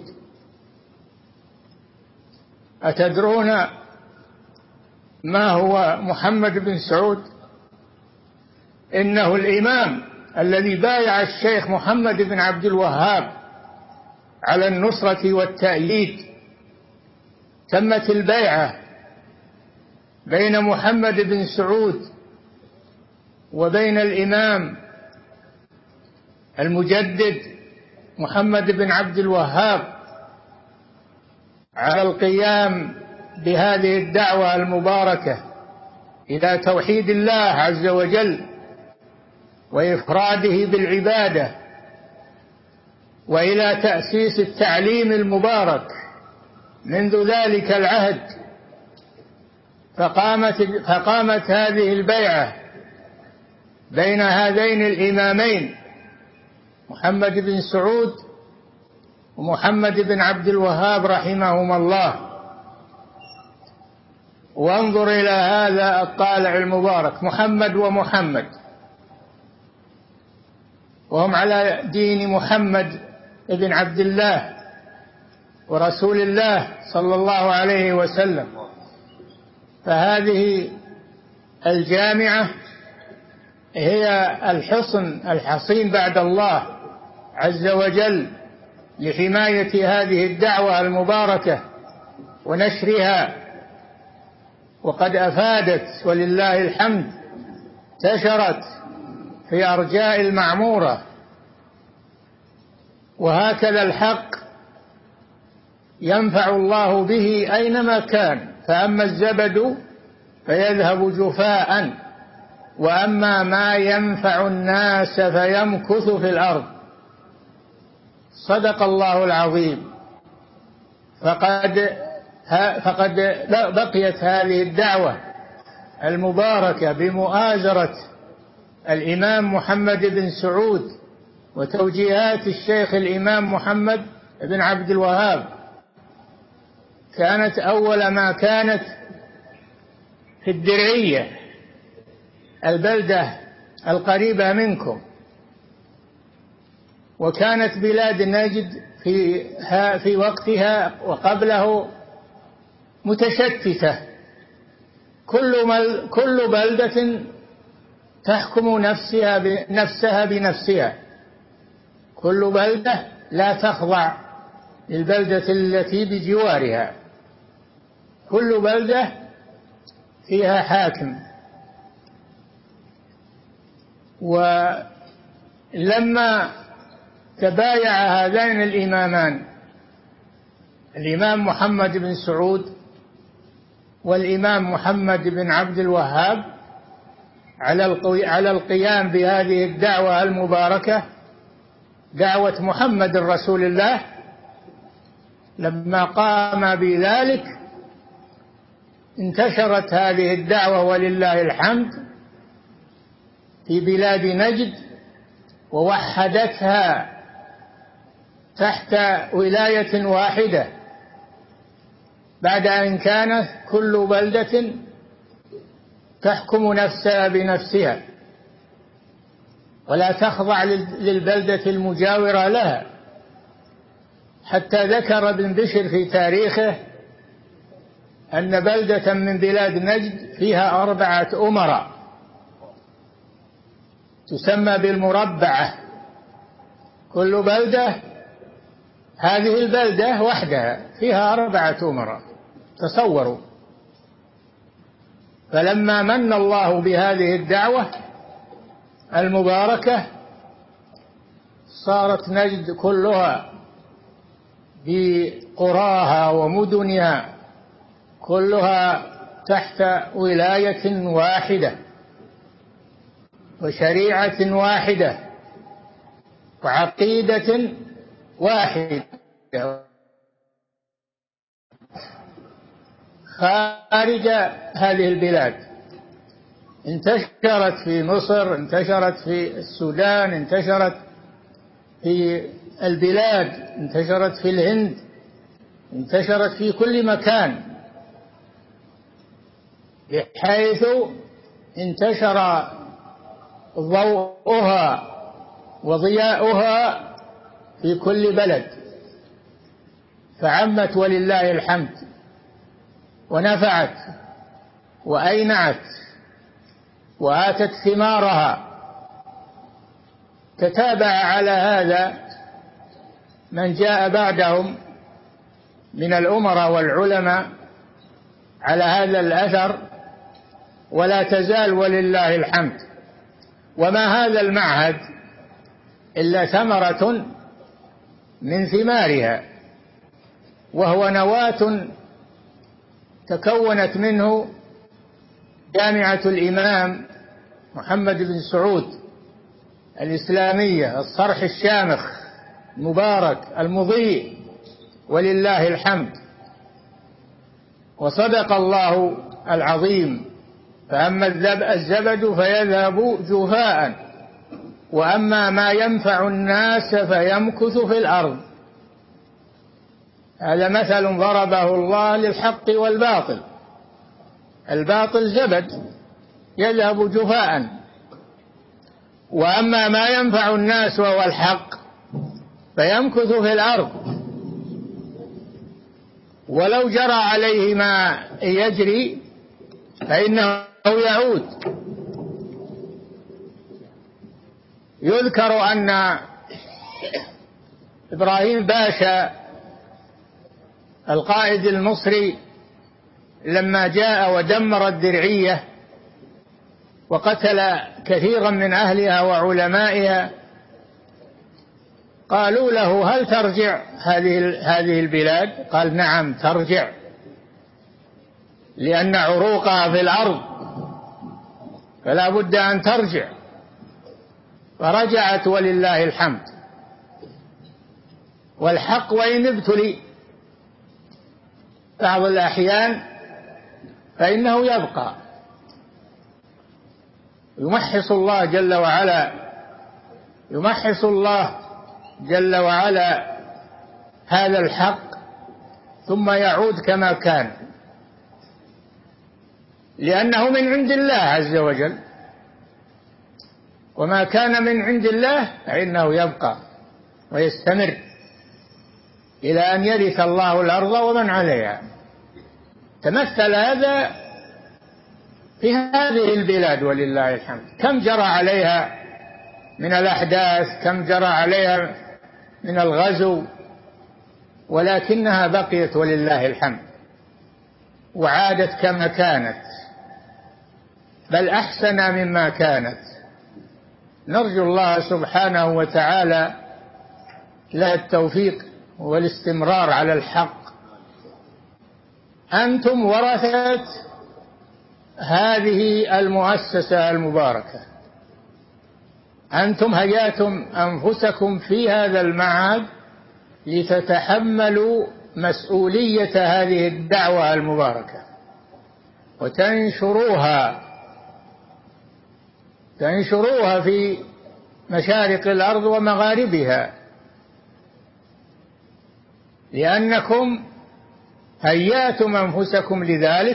أتدرون ما هو محمد بن سعود؟ إنه الإمام الذي بايع الشيخ محمد بن عبد الوهاب على النصرة والتأييد. تمت البيعة بين محمد بن سعود وبين الإمام المجدد محمد بن عبد الوهاب على القيام بهذه الدعوة المباركة إلى توحيد الله عز وجل وإفراده بالعبادة، وإلى تأسيس التعليم المبارك منذ ذلك العهد. فقامت هذه البيعة بين هذين الإمامين محمد بن سعود ومحمد بن عبد الوهاب رحمهما الله. وانظر إلى هذا الطالع المبارك، محمد ومحمد، وهم على دين محمد بن عبد الله ورسول الله صلى الله عليه وسلم. فهذه الجامعة هي الحصين بعد الله عز وجل لحماية هذه الدعوة المباركة ونشرها، وقد أفادت ولله الحمد، انتشرت في أرجاء المعمورة. وهكذا الحق ينفع الله به أينما كان، فأما الزبد فيذهب جفاء وأما ما ينفع الناس فيمكث في الأرض. صدق الله العظيم. فقد بقيت هذه الدعوة المباركة بمؤازرة الإمام محمد بن سعود وتوجيهات الشيخ الإمام محمد بن عبد الوهاب. كانت أول ما كانت في الدرعية البلدة القريبة منكم، وكانت بلاد نجد في وقتها وقبله متشتتة، كل بلدة تحكم نفسها بنفسها، كل بلدة لا تخضع للبلدة التي بجوارها، كل بلدة فيها حاكم. ولما تبايع هذان الإمامان، الإمام محمد بن سعود والإمام محمد بن عبد الوهاب، على القيام بهذه الدعوة المباركة، دعوة محمد رسول الله، لما قام بذلك انتشرت هذه الدعوة ولله الحمد في بلاد نجد، ووحدتها تحت ولاية واحدة، بعد أن كانت كل بلدة تحكم نفسها بنفسها ولا تخضع للبلدة المجاورة لها. حتى ذكر ابن بشر في تاريخه أن بلدة من بلاد نجد فيها 4 أمراء تسمى بالمربعة، كل بلدة، هذه البلدة وحدها فيها 4 أمراء، تصوروا. فلما من الله بهذه الدعوة المباركة صارت نجد كلها بقراها ومدنها كلها تحت ولاية واحدة وشريعة واحدة وعقيدة واحدة. خارج هذه البلاد انتشرت في مصر، انتشرت في السودان، انتشرت في البلاد، انتشرت في الهند، انتشرت في كل مكان، بحيث انتشر ضوءها وضياؤها في كل بلد، فعمت ولله الحمد، ونفعت وأينعت وآتت ثمارها. تتابع على هذا من جاء بعدهم من الأمراء والعلماء على هذا الأثر، ولا تزال ولله الحمد. وما هذا المعهد إلا ثمرة من ثمارها، وهو نواة تكونت منه جامعة الإمام محمد بن سعود الإسلامية، الصرح الشامخ المبارك المضيء ولله الحمد. وصدق الله العظيم: فأما الزبد فيذهب جفاء، وأما ما ينفع الناس فيمكث في الأرض. هذا مثل ضربه الله للحق والباطل. الباطل زبد يذهب جفاء، وأما ما ينفع الناس وهو الحق فيمكث في الأرض، ولو جرى عليه ما يجري فإنه يعود. يذكر أن إبراهيم باشا القائد المصري لما جاء ودمر الدرعية وقتل كثيرا من أهلها وعلمائها، قالوا له: هل ترجع هذه البلاد؟ قال: نعم ترجع، لأن عروقها في الأرض فلا بد أن ترجع. فرجعت ولله الحمد. والحق وإن ابتلي بعض الأحيان فإنه يبقى. يمحص الله جل وعلا هذا الحق ثم يعود كما كان، لأنه من عند الله عز وجل، وما كان من عند الله فإنه يبقى ويستمر إلى أن يرث الله الأرض ومن عليها. تمثل هذا في هذه البلاد ولله الحمد، كم جرى عليها من الأحداث، كم جرى عليها من الغزو، ولكنها بقيت ولله الحمد وعادت كما كانت، بل أحسن مما كانت. نرجو الله سبحانه وتعالى له التوفيق والاستمرار على الحق. أنتم ورثة هذه المؤسسة المباركة، أنتم هيأتم أنفسكم في هذا المعهد لتتحملوا مسؤولية هذه الدعوة المباركة تنشروها في مشارق الأرض ومغاربها، لأنكم هيأتم أنفسكم لذلك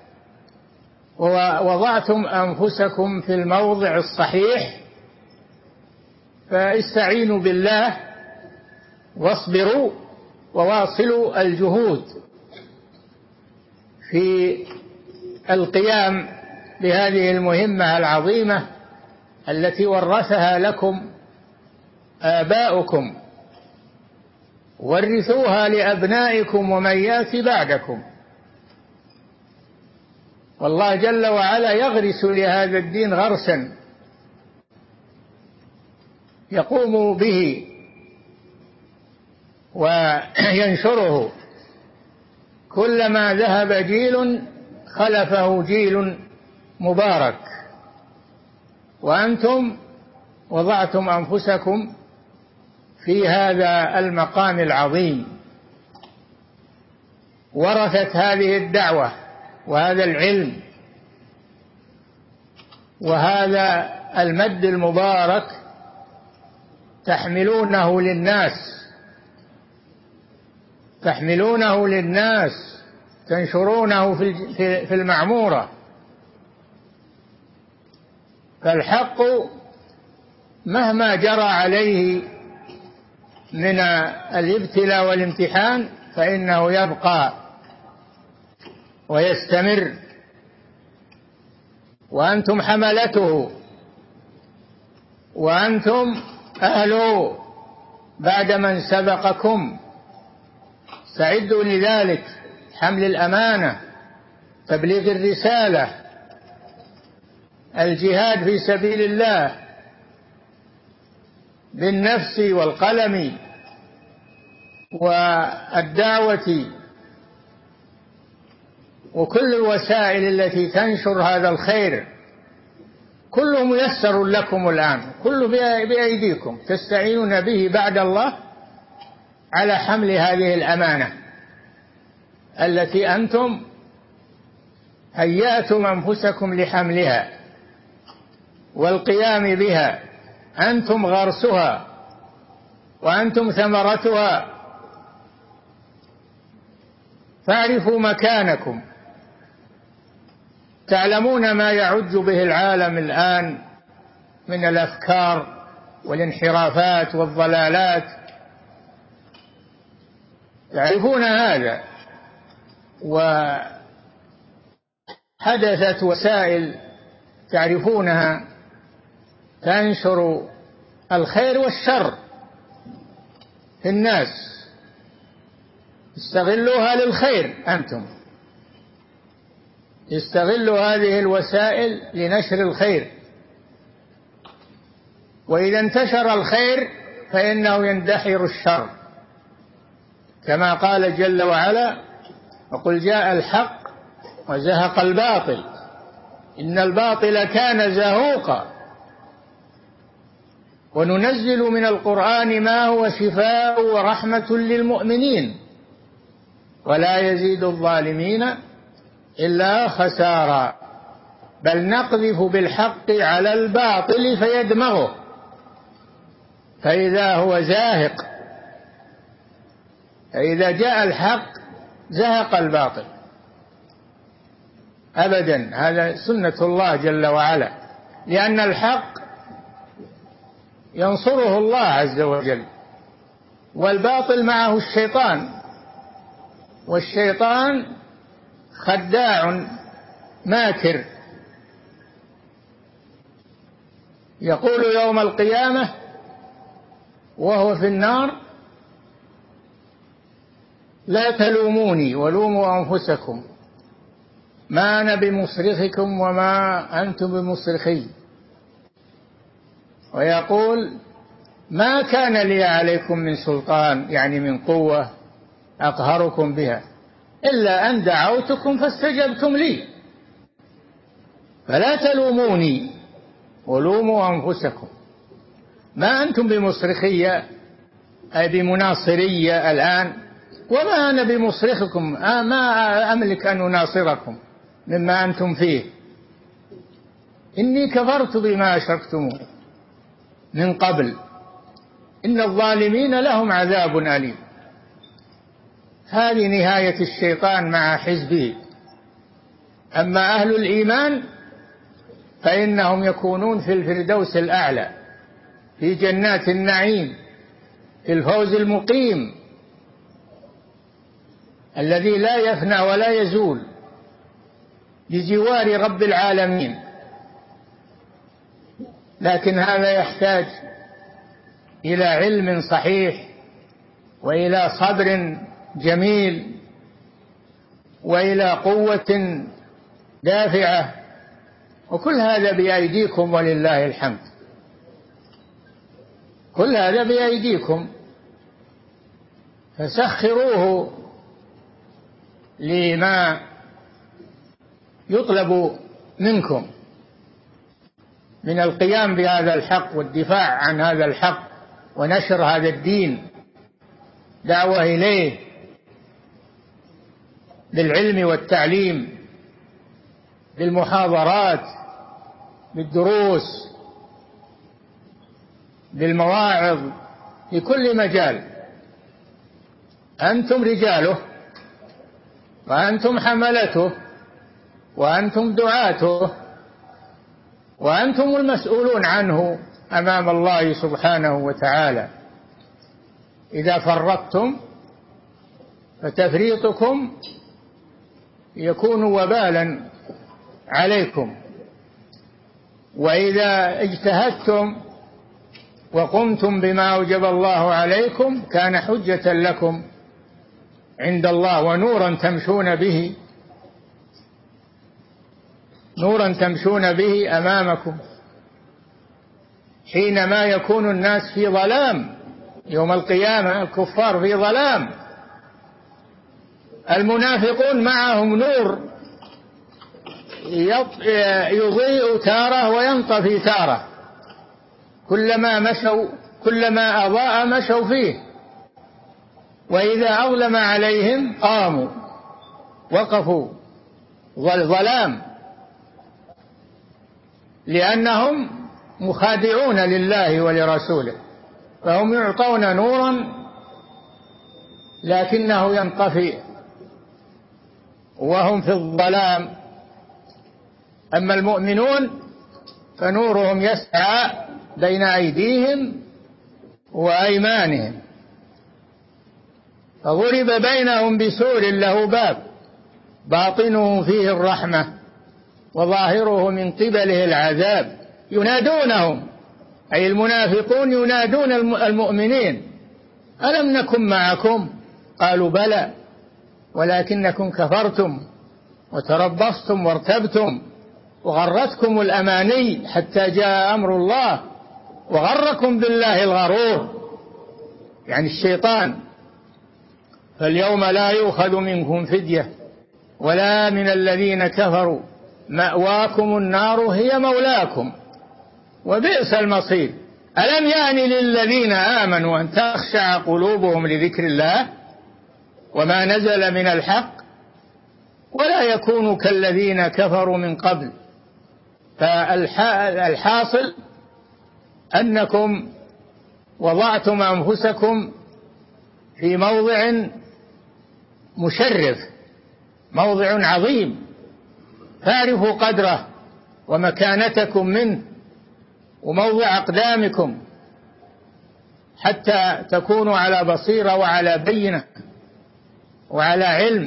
ووضعتم أنفسكم في الموضع الصحيح. فاستعينوا بالله واصبروا وواصلوا الجهود في القيام بهذه المهمة العظيمة التي ورثها لكم آباؤكم، ورثوها لأبنائكم ومن يأتي بعدكم. والله جل وعلا يغرس لهذا الدين غرسا يقوم به وينشره، كلما ذهب جيل خلفه جيل مبارك، وأنتم وضعتم أنفسكم في هذا المقام العظيم، ورثت هذه الدعوة وهذا العلم وهذا المد المبارك تحملونه للناس تنشرونه في المعمورة. فالحق مهما جرى عليه من الابتلاء والامتحان فإنه يبقى ويستمر، وأنتم حملته، وأنتم أهله بعد من سبقكم. استعدوا لذلك، حمل الأمانة، تبليغ الرسالة، الجهاد في سبيل الله بالنفس والقلم والدعوة وكل الوسائل التي تنشر هذا الخير. كله ميسر لكم الآن، كله بأيديكم، تستعينون به بعد الله على حمل هذه الأمانة التي أنتم هيأتم أنفسكم لحملها والقيام بها. أنتم غرسها وأنتم ثمرتها، فاعرفوا مكانكم. تعلمون ما يعج به العالم الآن من الأفكار والانحرافات والضلالات، تعرفون هذا. وحدثت وسائل تعرفونها تنشر الخير والشر في الناس، استغلوها للخير. أنتم استغلوا هذه الوسائل لنشر الخير، وإذا انتشر الخير فإنه يندحر الشر، كما قال جل وعلا: وقل جاء الحق وزهق الباطل إن الباطل كان زهوقا وننزل من القرآن ما هو شفاء ورحمة للمؤمنين ولا يزيد الظالمين إلا خسارا بل نقذف بالحق على الباطل فيدمغه فإذا هو زاهق. فإذا جاء الحق زهق الباطل. أبدا، هذا سنة الله جل وعلا، لأن الحق ينصره الله عز وجل، والباطل معه الشيطان، والشيطان خداع ماكر. يقول يوم القيامة وهو في النار: لا تلوموني ولوموا أنفسكم ما أنا بمصرخكم وما أنتم بمصرخي. ويقول: ما كان لي عليكم من سلطان، يعني من قوة أقهركم بها، إلا أن دعوتكم فاستجبتم لي، فلا تلوموني ولوموا أنفسكم ما أنتم بمصرخي، أي بمناصري الآن، وما أنا بمصرخكم، ما أملك أن أناصركم مما أنتم فيه، إني كفرت بما أشركتمون من قبل إن الظالمين لهم عذاب أليم. هذه نهاية الشيطان مع حزبه. أما أهل الإيمان فإنهم يكونون في الفردوس الأعلى، في جنات النعيم، في الفوز المقيم الذي لا يفنى ولا يزول، بجوار رب العالمين. لكن هذا يحتاج إلى علم صحيح، وإلى صبر جميل، وإلى قوة دافعة، وكل هذا بأيديكم ولله الحمد. كل هذا بأيديكم، فسخروه لما يطلب منكم من القيام بهذا الحق والدفاع عن هذا الحق ونشر هذا الدين، دعوة إليه بالعلم والتعليم، بالمحاضرات، بالدروس، بالمواعظ، في كل مجال. أنتم رجاله، وأنتم حملته، وأنتم دعاته، وأنتم المسؤولون عنه أمام الله سبحانه وتعالى. إذا فرطتم فتفريطكم يكون وبالا عليكم، وإذا اجتهدتم وقمتم بما أوجب الله عليكم كان حجة لكم عند الله، ونورا تمشون به، نورا تمشون به أمامكم حينما يكون الناس في ظلام. يوم القيامة الكفار في ظلام، المنافقون معهم نور يضيء تارة وينطفي تارة، كلما أضاء مشوا فيه، وإذا أظلم عليهم قاموا وقفوا ظلام، لأنهم مخادعون لله ولرسوله، فهم يعطون نورا لكنه ينطفئ وهم في الظلام. أما المؤمنون فنورهم يسعى بين أيديهم وأيمانهم، فضرب بينهم بسور له باب باطنه فيه الرحمة وظاهره من قبله العذاب. ينادونهم، أي المنافقون ينادون المؤمنين: ألم نكن معكم؟ قالوا: بلى، ولكنكم كفرتم وتربصتم وارتبتم وغرتكم الأماني حتى جاء أمر الله وغركم بالله الغرور، يعني الشيطان. فاليوم لا يؤخذ منكم فدية ولا من الذين كفروا، مأواكم النار هي مولاكم وبئس المصير. ألم يأن للذين آمنوا أن تخشع قلوبهم لذكر الله وما نزل من الحق ولا يكونوا كالذين كفروا من قبل. فالحاصل أنكم وضعتم أنفسكم في موضع مشرف، موضع عظيم، فاعرفوا قدره ومكانتكم منه وموضع أقدامكم حتى تكونوا على بصيرة وعلى بينة وعلى علم.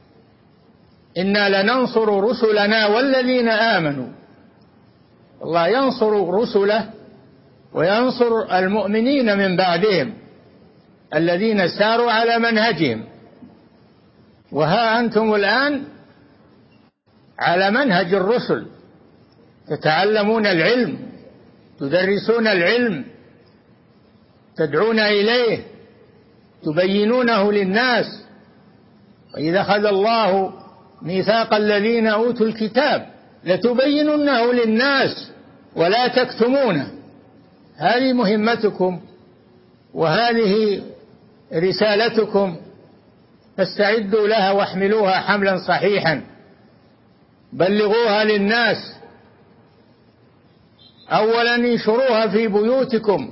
إنا لننصر رسلنا والذين آمنوا. الله ينصر رسله وينصر المؤمنين من بعدهم الذين ساروا على منهجهم. وها أنتم الآن على منهج الرسل، تتعلمون العلم، تدرسون العلم، تدعون إليه، تبينونه للناس. وإذا أخذ الله ميثاق الذين أوتوا الكتاب لتبيننه للناس ولا تكتمونه. هذه مهمتكم وهذه رسالتكم، فاستعدوا لها واحملوها حملا صحيحا، بلغوها للناس. أولا انشروها في بيوتكم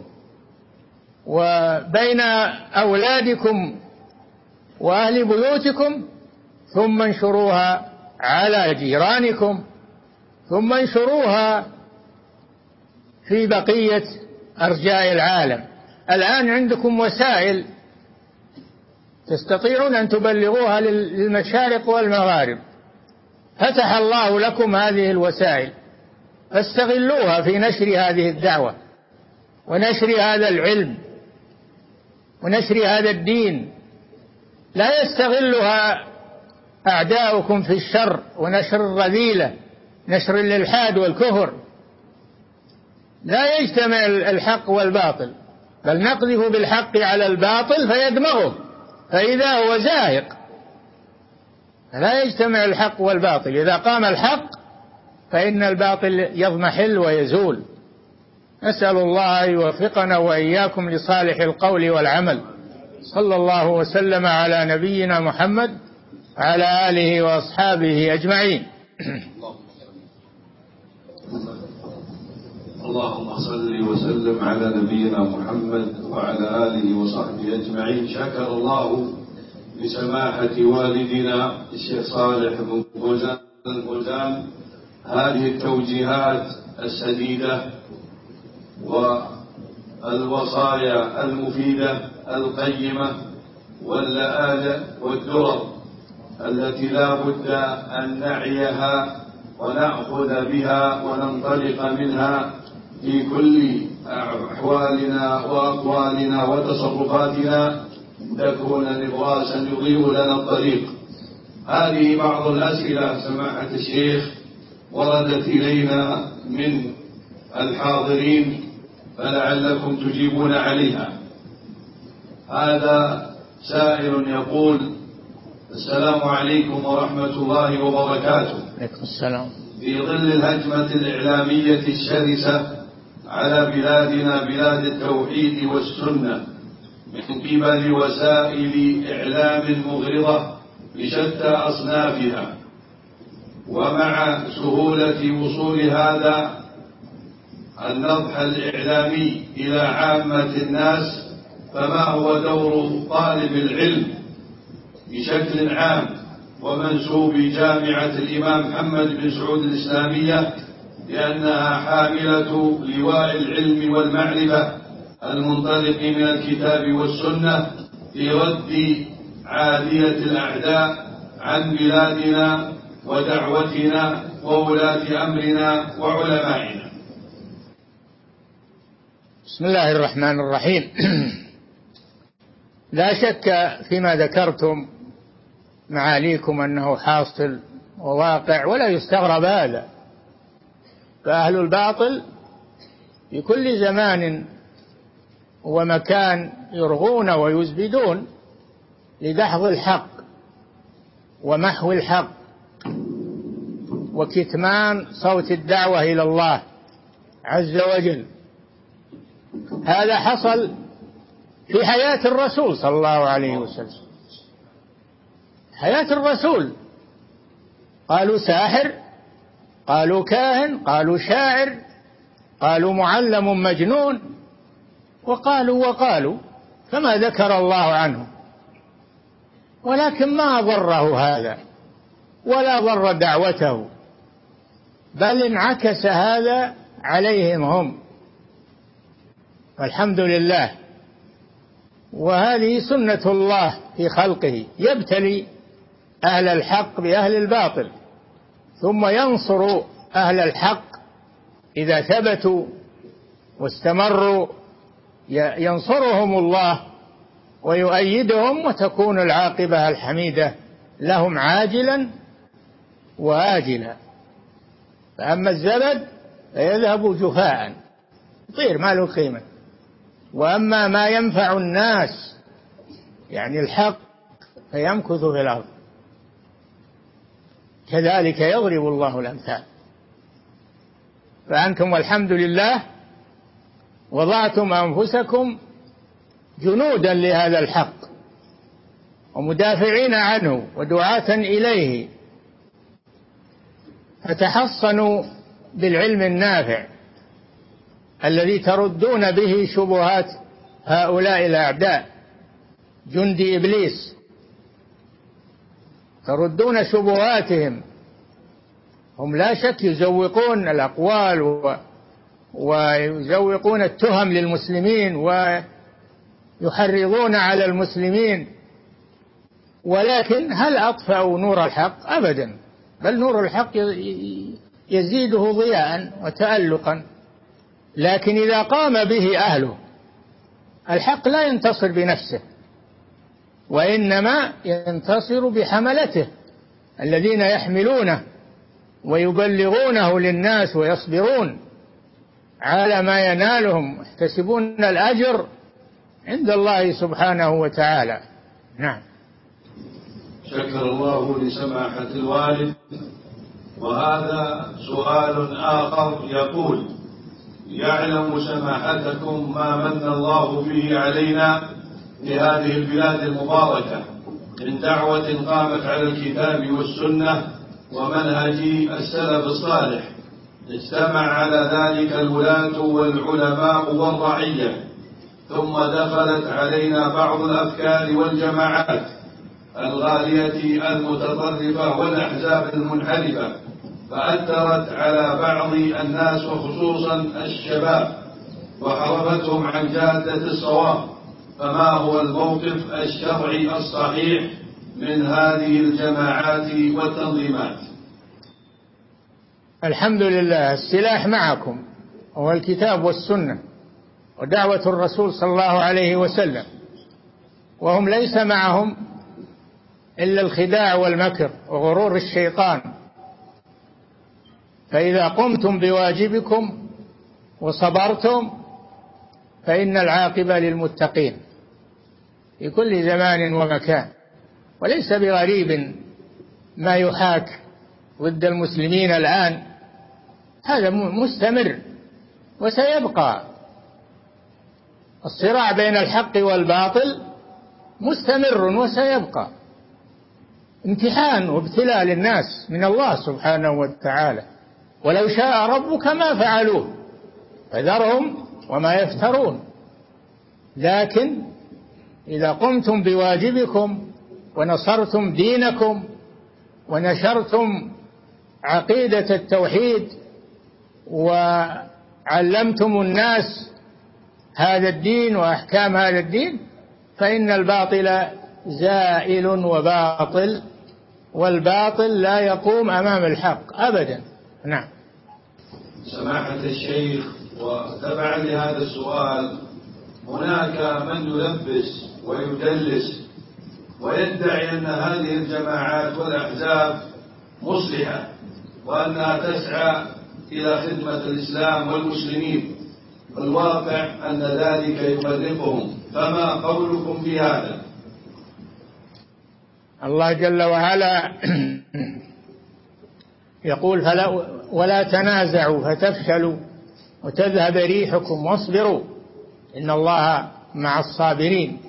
وبين أولادكم وأهل بيوتكم، ثم انشروها على جيرانكم، ثم انشروها في بقية أرجاء العالم. الآن عندكم وسائل تستطيعون أن تبلغوها للمشارق والمغارب، فتح الله لكم هذه الوسائل، فاستغلوها في نشر هذه الدعوة ونشر هذا العلم ونشر هذا الدين. لا يستغلها أعداؤكم في الشر ونشر الرذيلة، نشر الإلحاد والكفر. لا يجتمع الحق والباطل، بل نقذف بالحق على الباطل فيدمغه فإذا هو زاهق. لا يجتمع الحق والباطل، إذا قام الحق فإن الباطل يضمحل ويزول. نسأل الله أن يوفقنا وإياكم لصالح القول والعمل. صلى الله وسلم على نبينا محمد وعلى آله وأصحابه أجمعين. اللهم صل وسلم على نبينا محمد وعلى آله وصحبه أجمعين. شكر الله لسماحة والدنا الشيخ صالح بن فوزان هذه التوجيهات السديدة والوصايا المفيدة القيمة واللآلئ والدرر التي لا بد أن نعيها ونأخذ بها وننطلق منها في كل أحوالنا وأقوالنا وتصرفاتنا، تكون نبراسا يضيء لنا الطريق. هذه بعض الأسئلة سماحة الشيخ وردت إلينا من الحاضرين، فلعلكم تجيبون عليها. هذا سائل يقول: السلام عليكم ورحمة الله وبركاته. عليكم السلام. في ظل الهجمة الإعلامية الشرسة على بلادنا بلاد التوحيد والسنة من قبل وسائل إعلام مغرضة بشتى أصنافها، ومع سهولة وصول هذا النضح الإعلامي إلى عامة الناس، فما هو دور طالب العلم بشكل عام ومنسوب جامعة الإمام محمد بن سعود الإسلامية، لأنها حاملة لواء العلم والمعرفة المنطلق من الكتاب والسنة في رد عادية الأعداء عن بلادنا ودعوتنا وولاة أمرنا وعلمائنا؟ بسم الله الرحمن الرحيم. لا شك فيما ذكرتم معاليكم أنه حاصل وواقع، ولا يستغرب هذا. فأهل الباطل في كل زمان ومكان يرغون ويزبدون لدحض الحق ومحو الحق وكتمان صوت الدعوة إلى الله عز وجل. هذا حصل في حياة الرسول صلى الله عليه وسلم. حياة الرسول قالوا ساحر، قالوا كاهن، قالوا شاعر، قالوا معلم مجنون، وقالوا كما ذكر الله عنه. ولكن ما ضره هذا ولا ضر دعوته، بل انعكس هذا عليهم هم، والحمد لله. وهذه سنة الله في خلقه، يبتلي أهل الحق بأهل الباطل، ثم ينصر أهل الحق إذا ثبتوا واستمروا، ينصرهم الله ويؤيدهم، وتكون العاقبة الحميدة لهم عاجلا وآجلا. فأما الزبد فيذهب جفاء، يطير ما له قيمة. وأما ما ينفع الناس يعني الحق فيمكث في الأرض. كذلك يضرب الله الأمثال. فأنتم والحمد لله وضعتم أنفسكم جنودا لهذا الحق ومدافعين عنه ودعاة إليه، فتحصنوا بالعلم النافع الذي تردون به شبهات هؤلاء الأعداء جندي إبليس، تردون شبهاتهم. هم لا شك يزوقون الأقوال ويزوقون التهم للمسلمين ويحرضون على المسلمين، ولكن هل أطفأوا نور الحق؟ أبدا، بل نور الحق يزيده ضياء وتألقا. لكن إذا قام به أهله، الحق لا ينتصر بنفسه، وإنما ينتصر بحملته الذين يحملونه ويبلغونه للناس ويصبرون على ما ينالهم، يحتسبون الأجر عند الله سبحانه وتعالى. نعم. شكر الله لسماحة الوالد. وهذا سؤال آخر يقول: يعلم سماحتكم ما من الله به علينا في هذه البلاد المباركة من دعوة قامت على الكتاب والسنة ومنهج السلف الصالح، اجتمع على ذلك الولاة والعلماء والرعية، ثم دخلت علينا بعض الأفكار والجماعات الغالية المتطرفة والأحزاب المنحرفة، فأثرت على بعض الناس وخصوصا الشباب وحرفتهم عن جادة الصواب. فما هو الموقف الشرعي الصحيح من هذه الجماعات والتنظيمات؟ الحمد لله، السلاح معكم هو الكتاب والسنة ودعوة الرسول صلى الله عليه وسلم، وهم ليس معهم إلا الخداع والمكر وغرور الشيطان. فإذا قمتم بواجبكم وصبرتم فإن العاقبة للمتقين في كل زمان ومكان. وليس بغريب ما يحاك ضد المسلمين الآن، هذا مستمر وسيبقى. الصراع بين الحق والباطل مستمر وسيبقى، امتحان وابتلاء للناس من الله سبحانه وتعالى. ولو شاء ربك ما فعلوه فذرهم وما يفترون. لكن إذا قمتم بواجبكم ونصرتم دينكم ونشرتم عقيدة التوحيد وعلمتم الناس هذا الدين وأحكام هذا الدين، فإن الباطل زائل وباطل، والباطل لا يقوم أمام الحق أبدا. نعم. سماحة الشيخ، وتبعا لهذا السؤال، هناك من يلبس ويدلس ويدعي أن هذه الجماعات والأحزاب مصلحة وأنها تسعى إلى خدمة الإسلام والمسلمين، والواقع أن ذلك يفرقهم، فما قولكم في هذا؟ الله جل وعلا يقول: ولا تنازعوا فتفشلوا وتذهب ريحكم واصبروا إن الله مع الصابرين.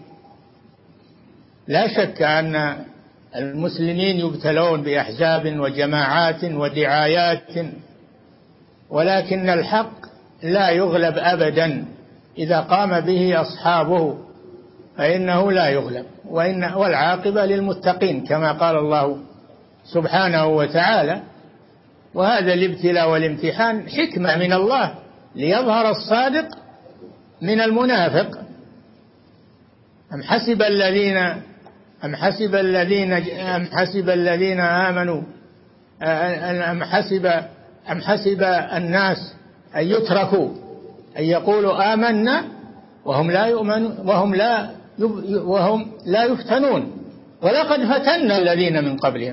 لا شك أن المسلمين يبتلون بأحزاب وجماعات ودعايات، ولكن الحق لا يغلب أبدا إذا قام به أصحابه، فإنه لا يغلب، والعاقبة للمتقين كما قال الله سبحانه وتعالى. وهذا الابتلاء والامتحان حكمة من الله ليظهر الصادق من المنافق. أم حسب الذين آمنوا أم حسب الناس أن يتركوا أن يقولوا آمنا وهم لا يؤمنون وهم لا يفتنون ولقد فتنا الذين من قبلهم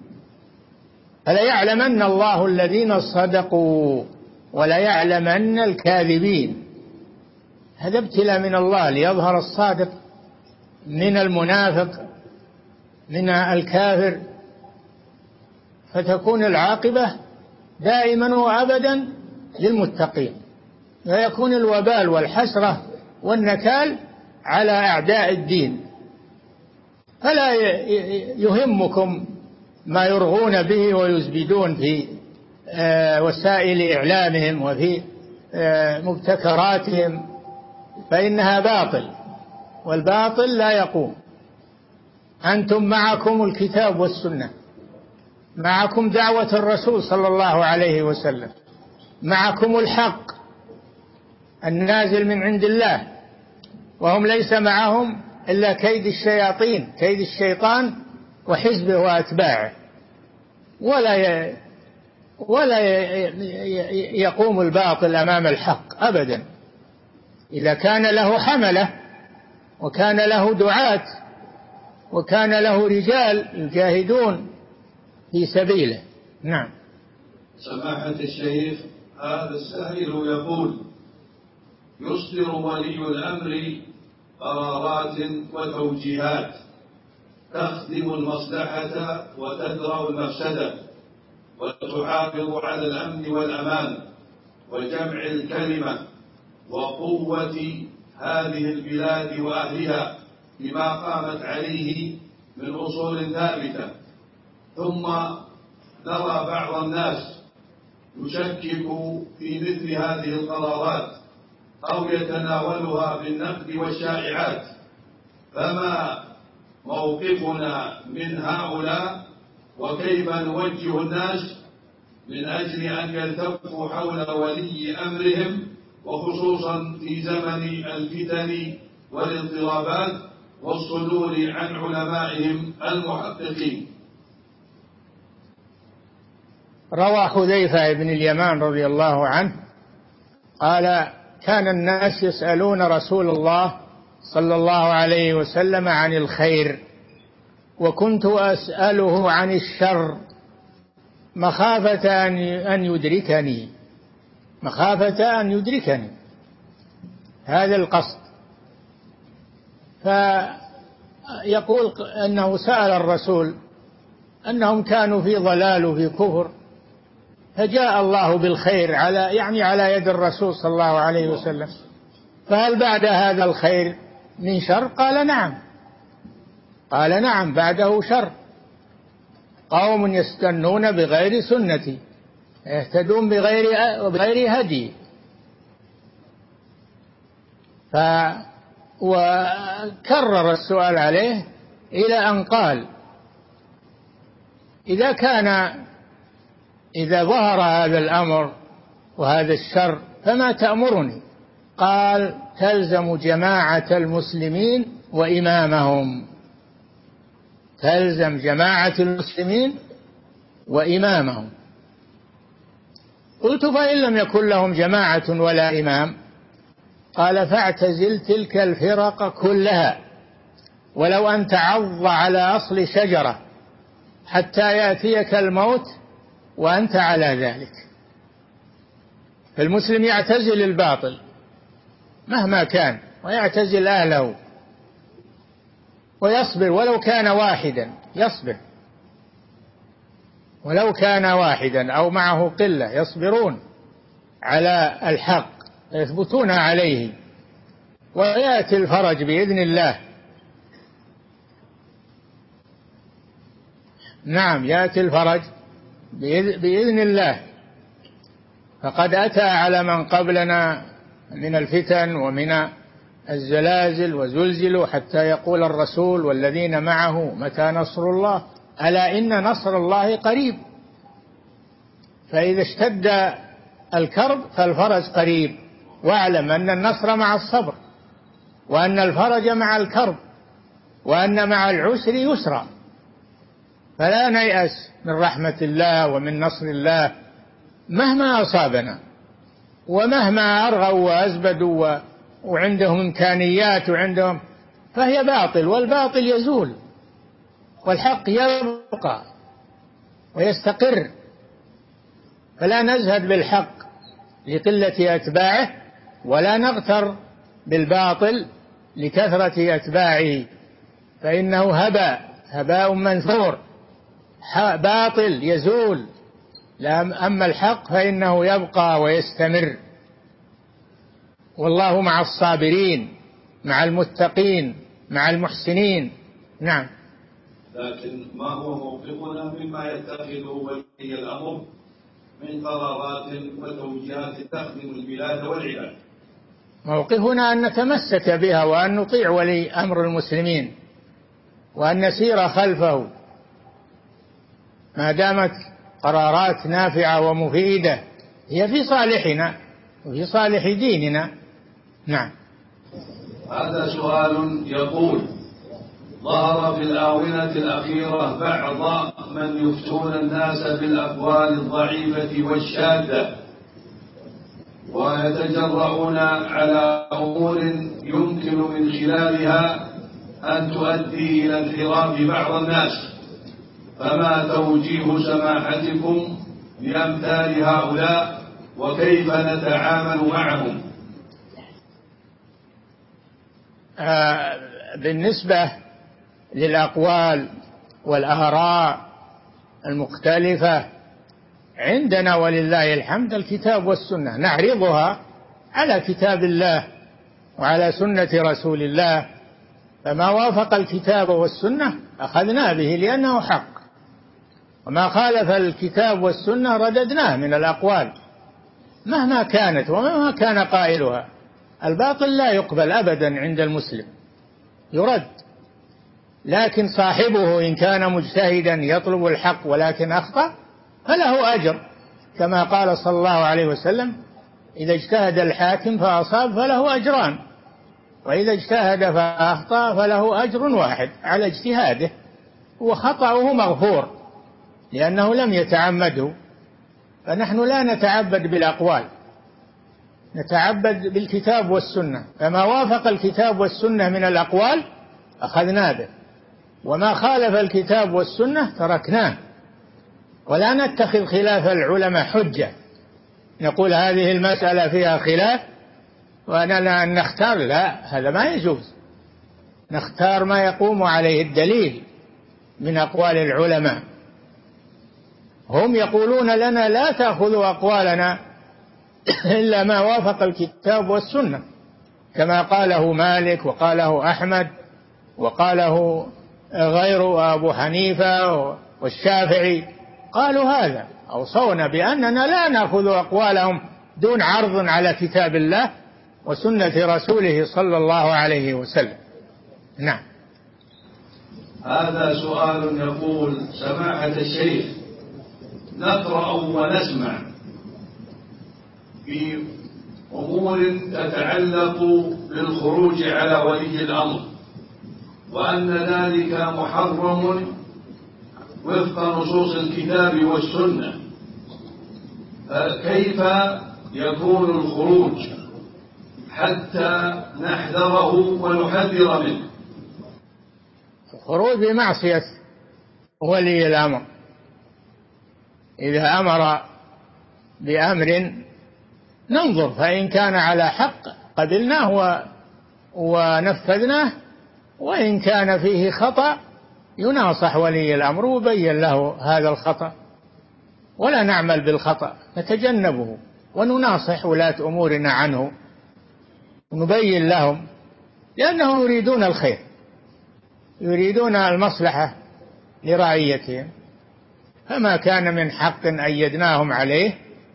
فليعلمن الله الذين صدقوا وليعلمن الكاذبين. هذا ابتلاء من الله ليظهر الصادق من المنافق من الكافر، فتكون العاقبة دائما وأبدا للمتقين، ويكون الوبال والحسرة والنكال على أعداء الدين. فلا يهمكم ما يرغون به ويزبدون في وسائل إعلامهم وفي مبتكراتهم، فإنها باطل، والباطل لا يقوم. أنتم معكم الكتاب والسنة، معكم دعوة الرسول صلى الله عليه وسلم، معكم الحق النازل من عند الله، وهم ليس معهم إلا كيد الشياطين، كيد الشيطان وحزبه وأتباعه، ولا يقوم الباطل أمام الحق أبدا إذا كان له حملة وكان له دعاة وكان له رجال يجاهدون في سبيله. نعم. سماحة الشيخ، هذا السائل يقول: يصدر ولي الأمر قرارات وتوجيهات تخدم المصلحة وتدرأ المفسدة وتحافظ على الأمن والأمان وجمع الكلمة وقوة هذه البلاد وأهلها بما قامت عليه من أصول ثابتة، ثم نرى بعض الناس يشكك في مثل هذه القرارات أو يتناولها بالنقد والشائعات، فما موقفنا من هؤلاء وكيف نوجه الناس من أجل أن يلتفوا حول ولي أمرهم، وخصوصا في زمن الفتن والاضطرابات والصدور عن علمائهم المحققين؟ روى حذيفة بن اليمان رضي الله عنه قال: كان الناس يسألون رسول الله صلى الله عليه وسلم عن الخير، وكنت أسأله عن الشر مخافة أن يدركني هذا القصد. فيقول أنه سأل الرسول أنهم كانوا في ضلال وفي كفر، فجاء الله بالخير على يد الرسول صلى الله عليه وسلم، فهل بعد هذا الخير من شر؟ قال نعم بعده شر. قوم يستنون بغير سنتي يهتدون بغير هدي. وكرر السؤال عليه إلى أن قال: إذا ظهر هذا الأمر وهذا الشر فما تأمرني؟ قال: تلزم جماعة المسلمين وإمامهم. تلزم جماعة المسلمين وإمامهم. قلت: فإن لم يكن لهم جماعة ولا إمام؟ قال: فاعتزل تلك الفرق كلها، ولو أن تعض على أصل شجرة حتى يأتيك الموت وأنت على ذلك. فالمسلم يعتزل الباطل مهما كان، ويعتزل أهله، ويصبر ولو كان واحدا، يصبر ولو كان واحدا أو معه قلة، يصبرون على الحق يثبتون عليه، ويأتي الفرج بإذن الله. نعم، يأتي الفرج بإذن الله. فقد أتى على من قبلنا من الفتن ومن الزلازل وزلزلوا حتى يقول الرسول والذين معه: متى نصر الله؟ ألا إن نصر الله قريب. فإذا اشتد الكرب فالفرج قريب، واعلم أن النصر مع الصبر، وأن الفرج مع الكرب، وأن مع العسر يسرا. فلا نيأس من رحمة الله ومن نصر الله مهما أصابنا، ومهما أرغوا وأزبدوا وعندهم إمكانيات وعندهم، فهي باطل، والباطل يزول والحق يبقى ويستقر. فلا نزهد بالحق لقلة أتباعه، ولا نغتر بالباطل لكثرة أتباعه، فإنه هباء منثور، باطل يزول، أما الحق فإنه يبقى ويستمر. والله مع الصابرين، مع المتقين، مع المحسنين. نعم. لكن ما هو موقفنا مما يتخذه ولي الأمر من قرارات وتوجيهات تخدم البلاد والعباد؟ موقفنا أن نتمسك بها، وأن نطيع ولي أمر المسلمين، وأن نسير خلفه ما دامت قرارات نافعة ومفيدة هي في صالحنا وفي صالح ديننا. نعم. هذا سؤال يقول: ظهر في الآونة الأخيرة بعض من يفتون الناس بالأقوال الضعيفة والشاذة، ويتجرؤون على أمور يمكن من خلالها أن تؤدي إلى انحراف بعض الناس، فما توجيه سماحتكم لأمثال هؤلاء، وكيف نتعامل معهم؟ بالنسبة للأقوال والآراء المختلفة، عندنا ولله الحمد الكتاب والسنة، نعرضها على كتاب الله وعلى سنة رسول الله، فما وافق الكتاب والسنة أخذنا به لأنه حق، وما خالف الكتاب والسنة رددناه من الأقوال مهما كانت ومهما كان قائلها. الباطل لا يقبل أبدا عند المسلم، يرد. لكن صاحبه إن كان مجتهدا يطلب الحق ولكن أخطأ فله أجر، كما قال صلى الله عليه وسلم: إذا اجتهد الحاكم فأصاب فله أجران، وإذا اجتهد فأخطأ فله أجر واحد على اجتهاده، وخطأه مغفور لأنه لم يتعمده. فنحن لا نتعبد بالأقوال، نتعبد بالكتاب والسنة، فما وافق الكتاب والسنة من الأقوال أخذنا به، وما خالف الكتاب والسنة تركناه. ولا نتخذ خلاف العلماء حجة، نقول هذه المسألة فيها خلاف وأنا لا نختار، لا، هذا ما يجوز. نختار ما يقوم عليه الدليل من أقوال العلماء. هم يقولون لنا: لا تأخذوا أقوالنا إلا ما وافق الكتاب والسنة، كما قاله مالك وقاله أحمد وقاله غير أبو حنيفة والشافعي، قالوا هذا، أوصونا بأننا لا نأخذ أقوالهم دون عرض على كتاب الله وسنة رسوله صلى الله عليه وسلم. نعم. هذا سؤال يقول: سماحة الشيخ، نقرأ ونسمع في أمور تتعلق بالخروج على ولي الأمر، وأن ذلك محرم وفق نصوص الكتاب والسنة، فكيف يكون الخروج حتى نحذره ونحذر منه؟ الخروج بمعصية ولي الأمر، إذا أمر بأمر ننظر، فإن كان على حق قبلناه ونفذناه، وإن كان فيه خطأ يناصح ولي الأمر وبين له هذا الخطأ، ولا نعمل بالخطأ، نتجنبه ونناصح ولاة أمورنا عنه ونبين لهم، لأنهم يريدون الخير، يريدون المصلحة لرعيتهم. فما كان من حق أيدناهم عليه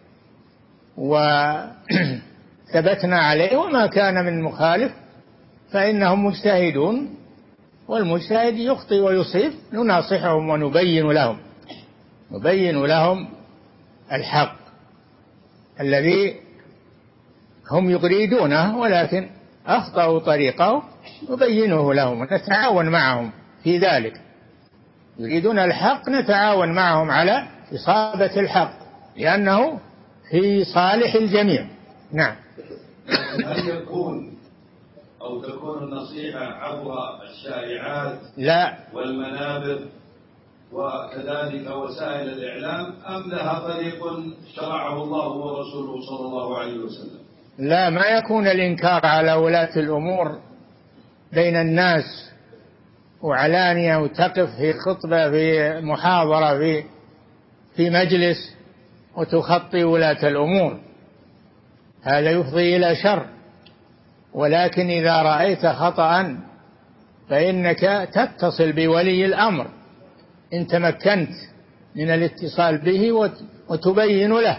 وثبتنا عليه، وما كان من مخالف فإنهم مجتهدون، والمجتهد يخطئ ويصيب، نناصحهم ونبين لهم الحق الذي هم يريدونه، ولكن أخطأوا طريقه نبينه لهم ونتعاون معهم في ذلك. يريدون الحق نتعاون معهم على إصابة الحق لأنه في صالح الجميع. نعم. هل يكون أو تكون النصيحة عبر الشائعات لا والمنابر وكذلك وسائل الإعلام، أم لها طريق شرعه الله ورسوله صلى الله عليه وسلم؟ لا، ما يكون الإنكار على ولاة الأمور بين الناس وعلانية وتقف في خطبة في محاضرة في مجلس وتخطي ولاة الأمور، هذا يفضي إلى شر. ولكن إذا رأيت خطأ فإنك تتصل بولي الأمر إن تمكنت من الاتصال به وتبين له،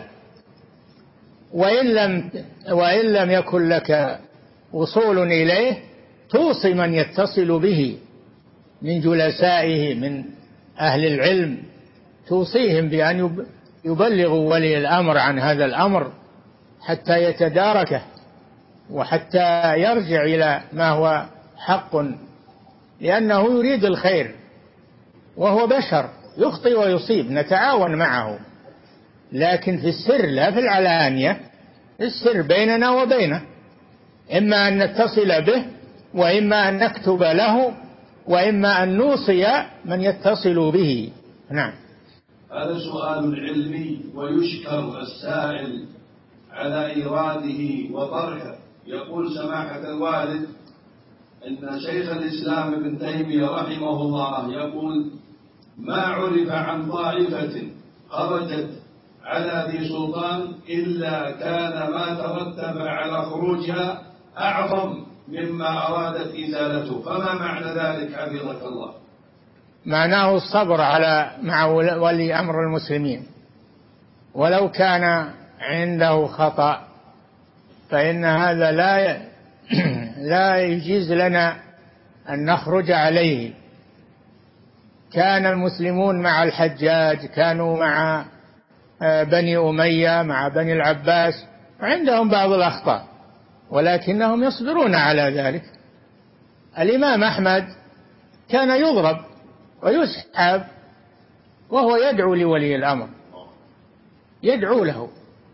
وإن لم يكن لك وصول إليه توصي من يتصل به من جلسائه من أهل العلم، توصيهم بأن يبلغوا ولي الأمر عن هذا الأمر حتى يتداركه وحتى يرجع إلى ما هو حق، لأنه يريد الخير وهو بشر يخطئ ويصيب، نتعاون معه لكن في السر لا في العلانية، السر بيننا وبينه، إما أن نتصل به وإما أن نكتب له وإما أن نوصي من يتصل به. نعم. هذا سؤال علمي ويشكر السائل على إيراده وطرحه. يقول سماحة الوالد إن شيخ الإسلام ابن تيمية رحمه الله يقول: ما عرف عن طائفة خرجت على ذي سلطان إلا كان ما ترتب على خروجها أعظم مما أرادت إزالته، فما معنى ذلك حفظك الله؟ معناه الصبر على مع ولي أمر المسلمين، ولو كان عنده خطأ فإن هذا لا يجيز لنا أن نخرج عليه. كان المسلمون مع الحجاج، كانوا مع بني أمية، مع بني العباس، وعندهم بعض الأخطاء ولكنهم يصبرون على ذلك. الإمام أحمد كان يضرب ويسحب وهو يدعو لولي الأمر، يدعو له.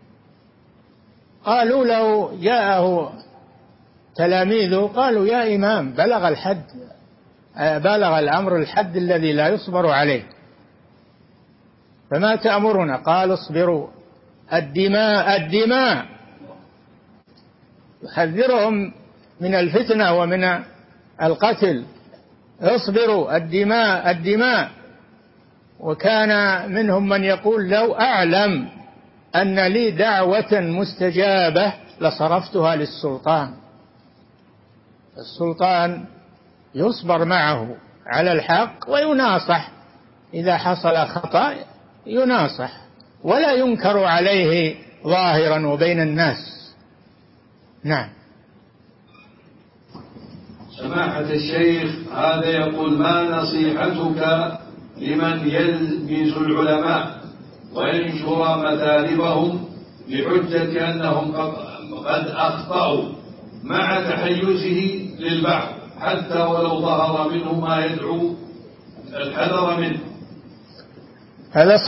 قالوا له جاءه تلاميذه قالوا: يا إمام بلغ الأمر الحد الذي لا يصبر عليه، فما تأمرنا؟ قال: اصبروا، الدماء يحذرهم من الفتنة ومن القتل، اصبروا، الدماء. وكان منهم من يقول: لو أعلم أن لي دعوة مستجابة لصرفتها للسلطان. السلطان يصبر معه على الحق ويناصح، إذا حصل خطأ يناصح ولا ينكر عليه ظاهرا وبين الناس. نعم. سماحة الشيخ، هذا يقول: ما نصيحتك لمن يلمز العلماء وينشر مثالبهم بحجة أنهم قد أخطأوا مع تحيزه للبعض حتى ولو ظهر منه ما يدعو الحذر منه؟ هذا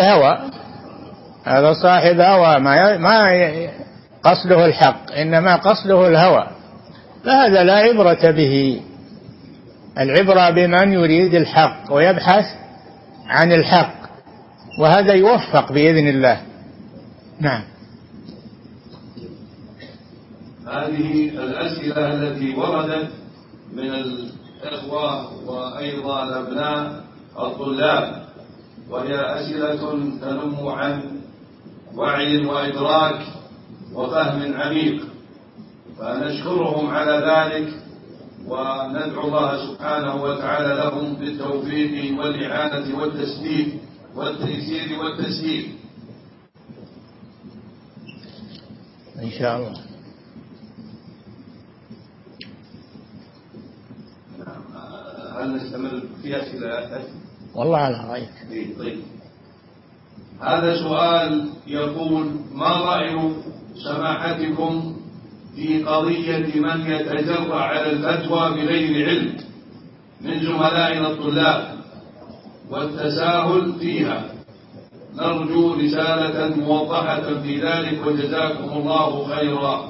صاحب هوى، ما قصده الحق، إنما قصده الهوى، فهذا لا عبرة به. العبرة بمن يريد الحق ويبحث عن الحق، وهذا يوفق بإذن الله. نعم. هذه الأسئلة التي وردت من الإخوة وأيضا الأبناء الطلاب، وهي أسئلة تنم عن وعي وإدراك وفهم عميق، فنشكرهم على ذلك وندعو الله سبحانه وتعالى لهم بالتوفيق والإعانة والتسديد والتيسير والتسهيل إن شاء الله. هل نستمر في أسئلة؟ والله على رأيك. طيب. هذا سؤال يقول: ما رأي سماحتكم في قضية من يتجرأ على الفتوى بغير علم من زملائنا الطلاب والتساهل فيها؟ نرجو رسالة موضحة في ذلك وجزاكم الله خيرا.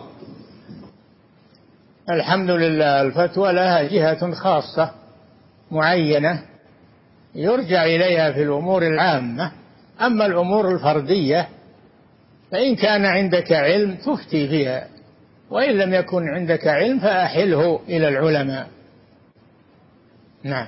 الحمد لله، الفتوى لها جهة خاصة معينة يرجع إليها في الأمور العامة، أما الأمور الفردية فإن كان عندك علم تفتي فيها، وإن لم يكن عندك علم فأحله إلى العلماء. نعم.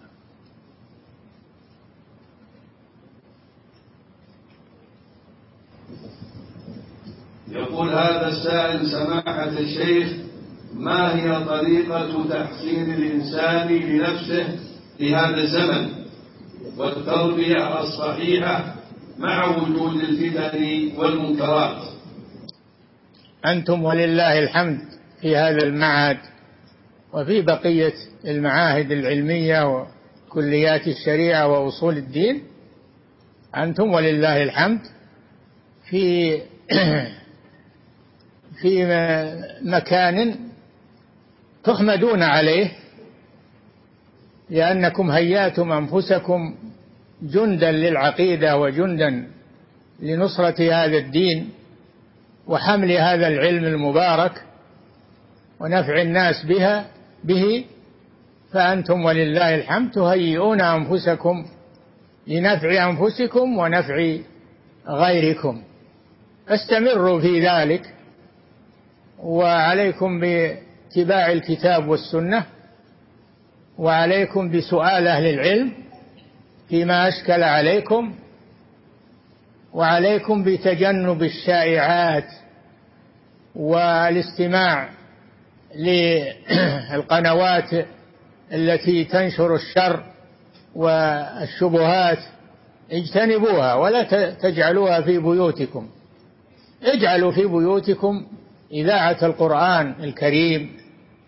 يقول هذا السائل: سماحة الشيخ، ما هي طريقة تحسين الإنسان لنفسه في هذا الزمن والتربية الصحيحة مع وجود الفتن والمنكرات؟ أنتم ولله الحمد في هذا المعهد وفي بقية المعاهد العلمية وكليات الشريعة وأصول الدين، أنتم ولله الحمد في مكان تحمدون عليه، لأنكم هيأتم أنفسكم جندا للعقيدة وجندا لنصرة هذا الدين وحمل هذا العلم المبارك ونفع الناس به، فأنتم ولله الحمد تهيئون أنفسكم لنفع أنفسكم ونفع غيركم، فاستمروا في ذلك، وعليكم باتباع الكتاب والسنة، وعليكم بسؤال أهل العلم فيما أشكل عليكم، وعليكم بتجنب الشائعات والاستماع للقنوات التي تنشر الشر والشبهات، اجتنبوها ولا تجعلوها في بيوتكم. اجعلوا في بيوتكم إذاعة القرآن الكريم،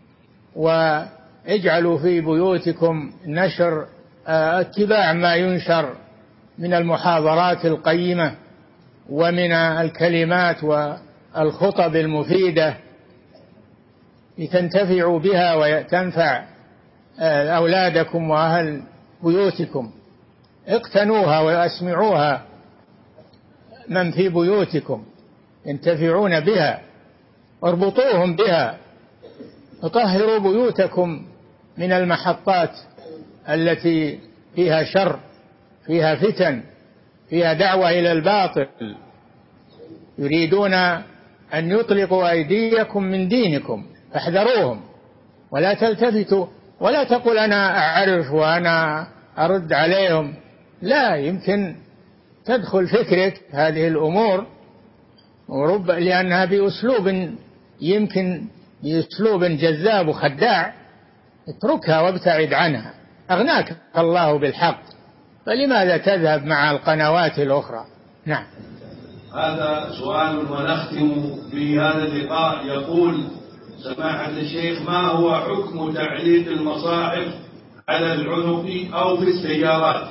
واجعلوا في بيوتكم نشر اتباع ما ينشر من المحاضرات القيمة ومن الكلمات والخطب المفيدة لتنتفعوا بها وتنفع أولادكم وأهل بيوتكم. اقتنوها واسمعوها من في بيوتكم ينتفعون بها، واربطوهم بها، وطهروا بيوتكم من المحطات التي فيها شر، فيها فتن، فيها دعوة إلى الباطل، يريدون أن يطلقوا أيديكم من دينكم، فاحذروهم ولا تلتفتوا، ولا تقول أنا أعرف وأنا أرد عليهم، لا، يمكن تدخل فكرك هذه الأمور لأنها بأسلوب يمكن بأسلوب جذاب وخداع، اتركها وابتعد عنها، أغناك الله بالحق، فلماذا تذهب مع القنوات الأخرى؟ نعم. هذا سؤال ونختم بهذا اللقاء. يقول سماحة الشيخ: ما هو حكم تعليق المصاحف على العنق أو في السيارات؟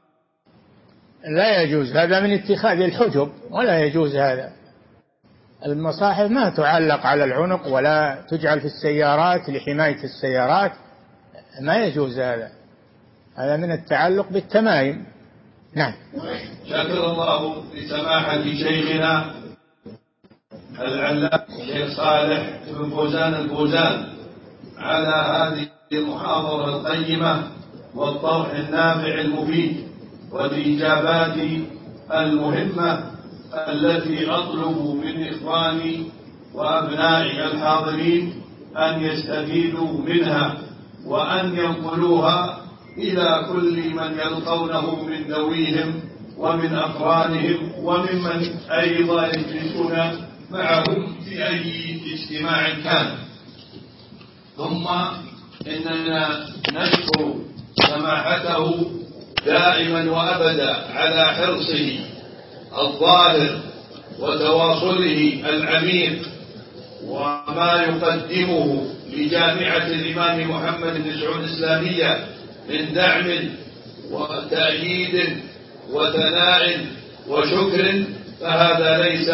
لا يجوز، هذا من اتخاذ الحجب، ولا يجوز هذا. المصاحف ما تعلق على العنق ولا تجعل في السيارات لحماية السيارات، ما يجوز هذا من التعلق بالتمائم. نعم. شكر الله لسماحة شيخنا العلامة الشيخ صالح بن فوزان الفوزان على هذه المحاضرة القيمة والطرح النافع المفيد والإجابات المهمة التي أطلب من إخواني وأبنائي الحاضرين أن يستفيدوا منها وأن ينقلوها إلى كل من يلقونه من ذويهم ومن أقرانهم وممن أيضا يجلسون معهم في أي اجتماع كان. ثم إننا نشكر سماحته دائما وأبدا على حرصه الظاهر وتواصله العميق وما يقدمه لجامعة الإمام محمد بن سعود الإسلامية من دعم وتأييد وثناء وشكر فهذا ليس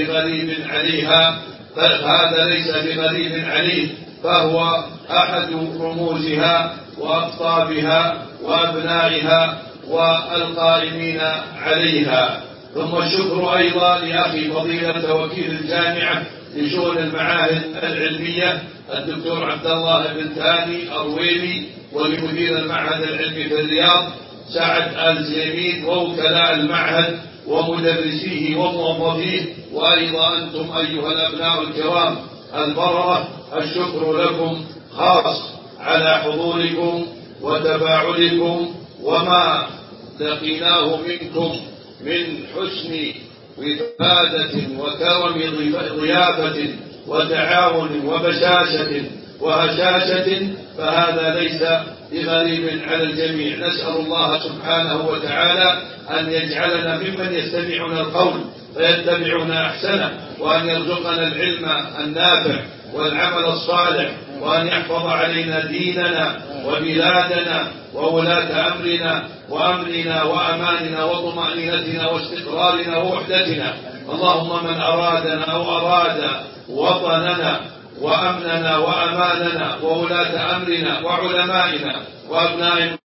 بغريب عليه، فهو أحد رموزها وأقطابها وأبنائها والقائمين عليها. ثم الشكر أيضا لأخي فضيلة وكيل الجامعة لشؤون المعاهد العلمية الدكتور عبد الله بن ثاني أرويلي، ولمدير المعهد العلمي في الرياض سعد آل زيمين، ووكلاء المعهد ومدرسيه وموظفيه، وأيضا أنتم أيها الأبناء الكرام البررة، الشكر لكم خاص على حضوركم وتفاعلكم وما لقيناه منكم من حسن وفادة وكرم ضيافة وتعاون وبشاشة وهشاشة، فهذا ليس بغريب على الجميع. نسأل الله سبحانه وتعالى أن يجعلنا ممن يستمعون القول فيتبعون أحسنه، وأن يرزقنا العلم النافع والعمل الصالح، وأن يحفظ علينا ديننا وبلادنا وولاة أمرنا وأمننا وأماننا وطمأنينتنا واستقرارنا ووحدتنا. اللهم من أرادنا أو أراد وطننا وأمننا وأماننا وولاة أمرنا وعلمائنا وأبنائنا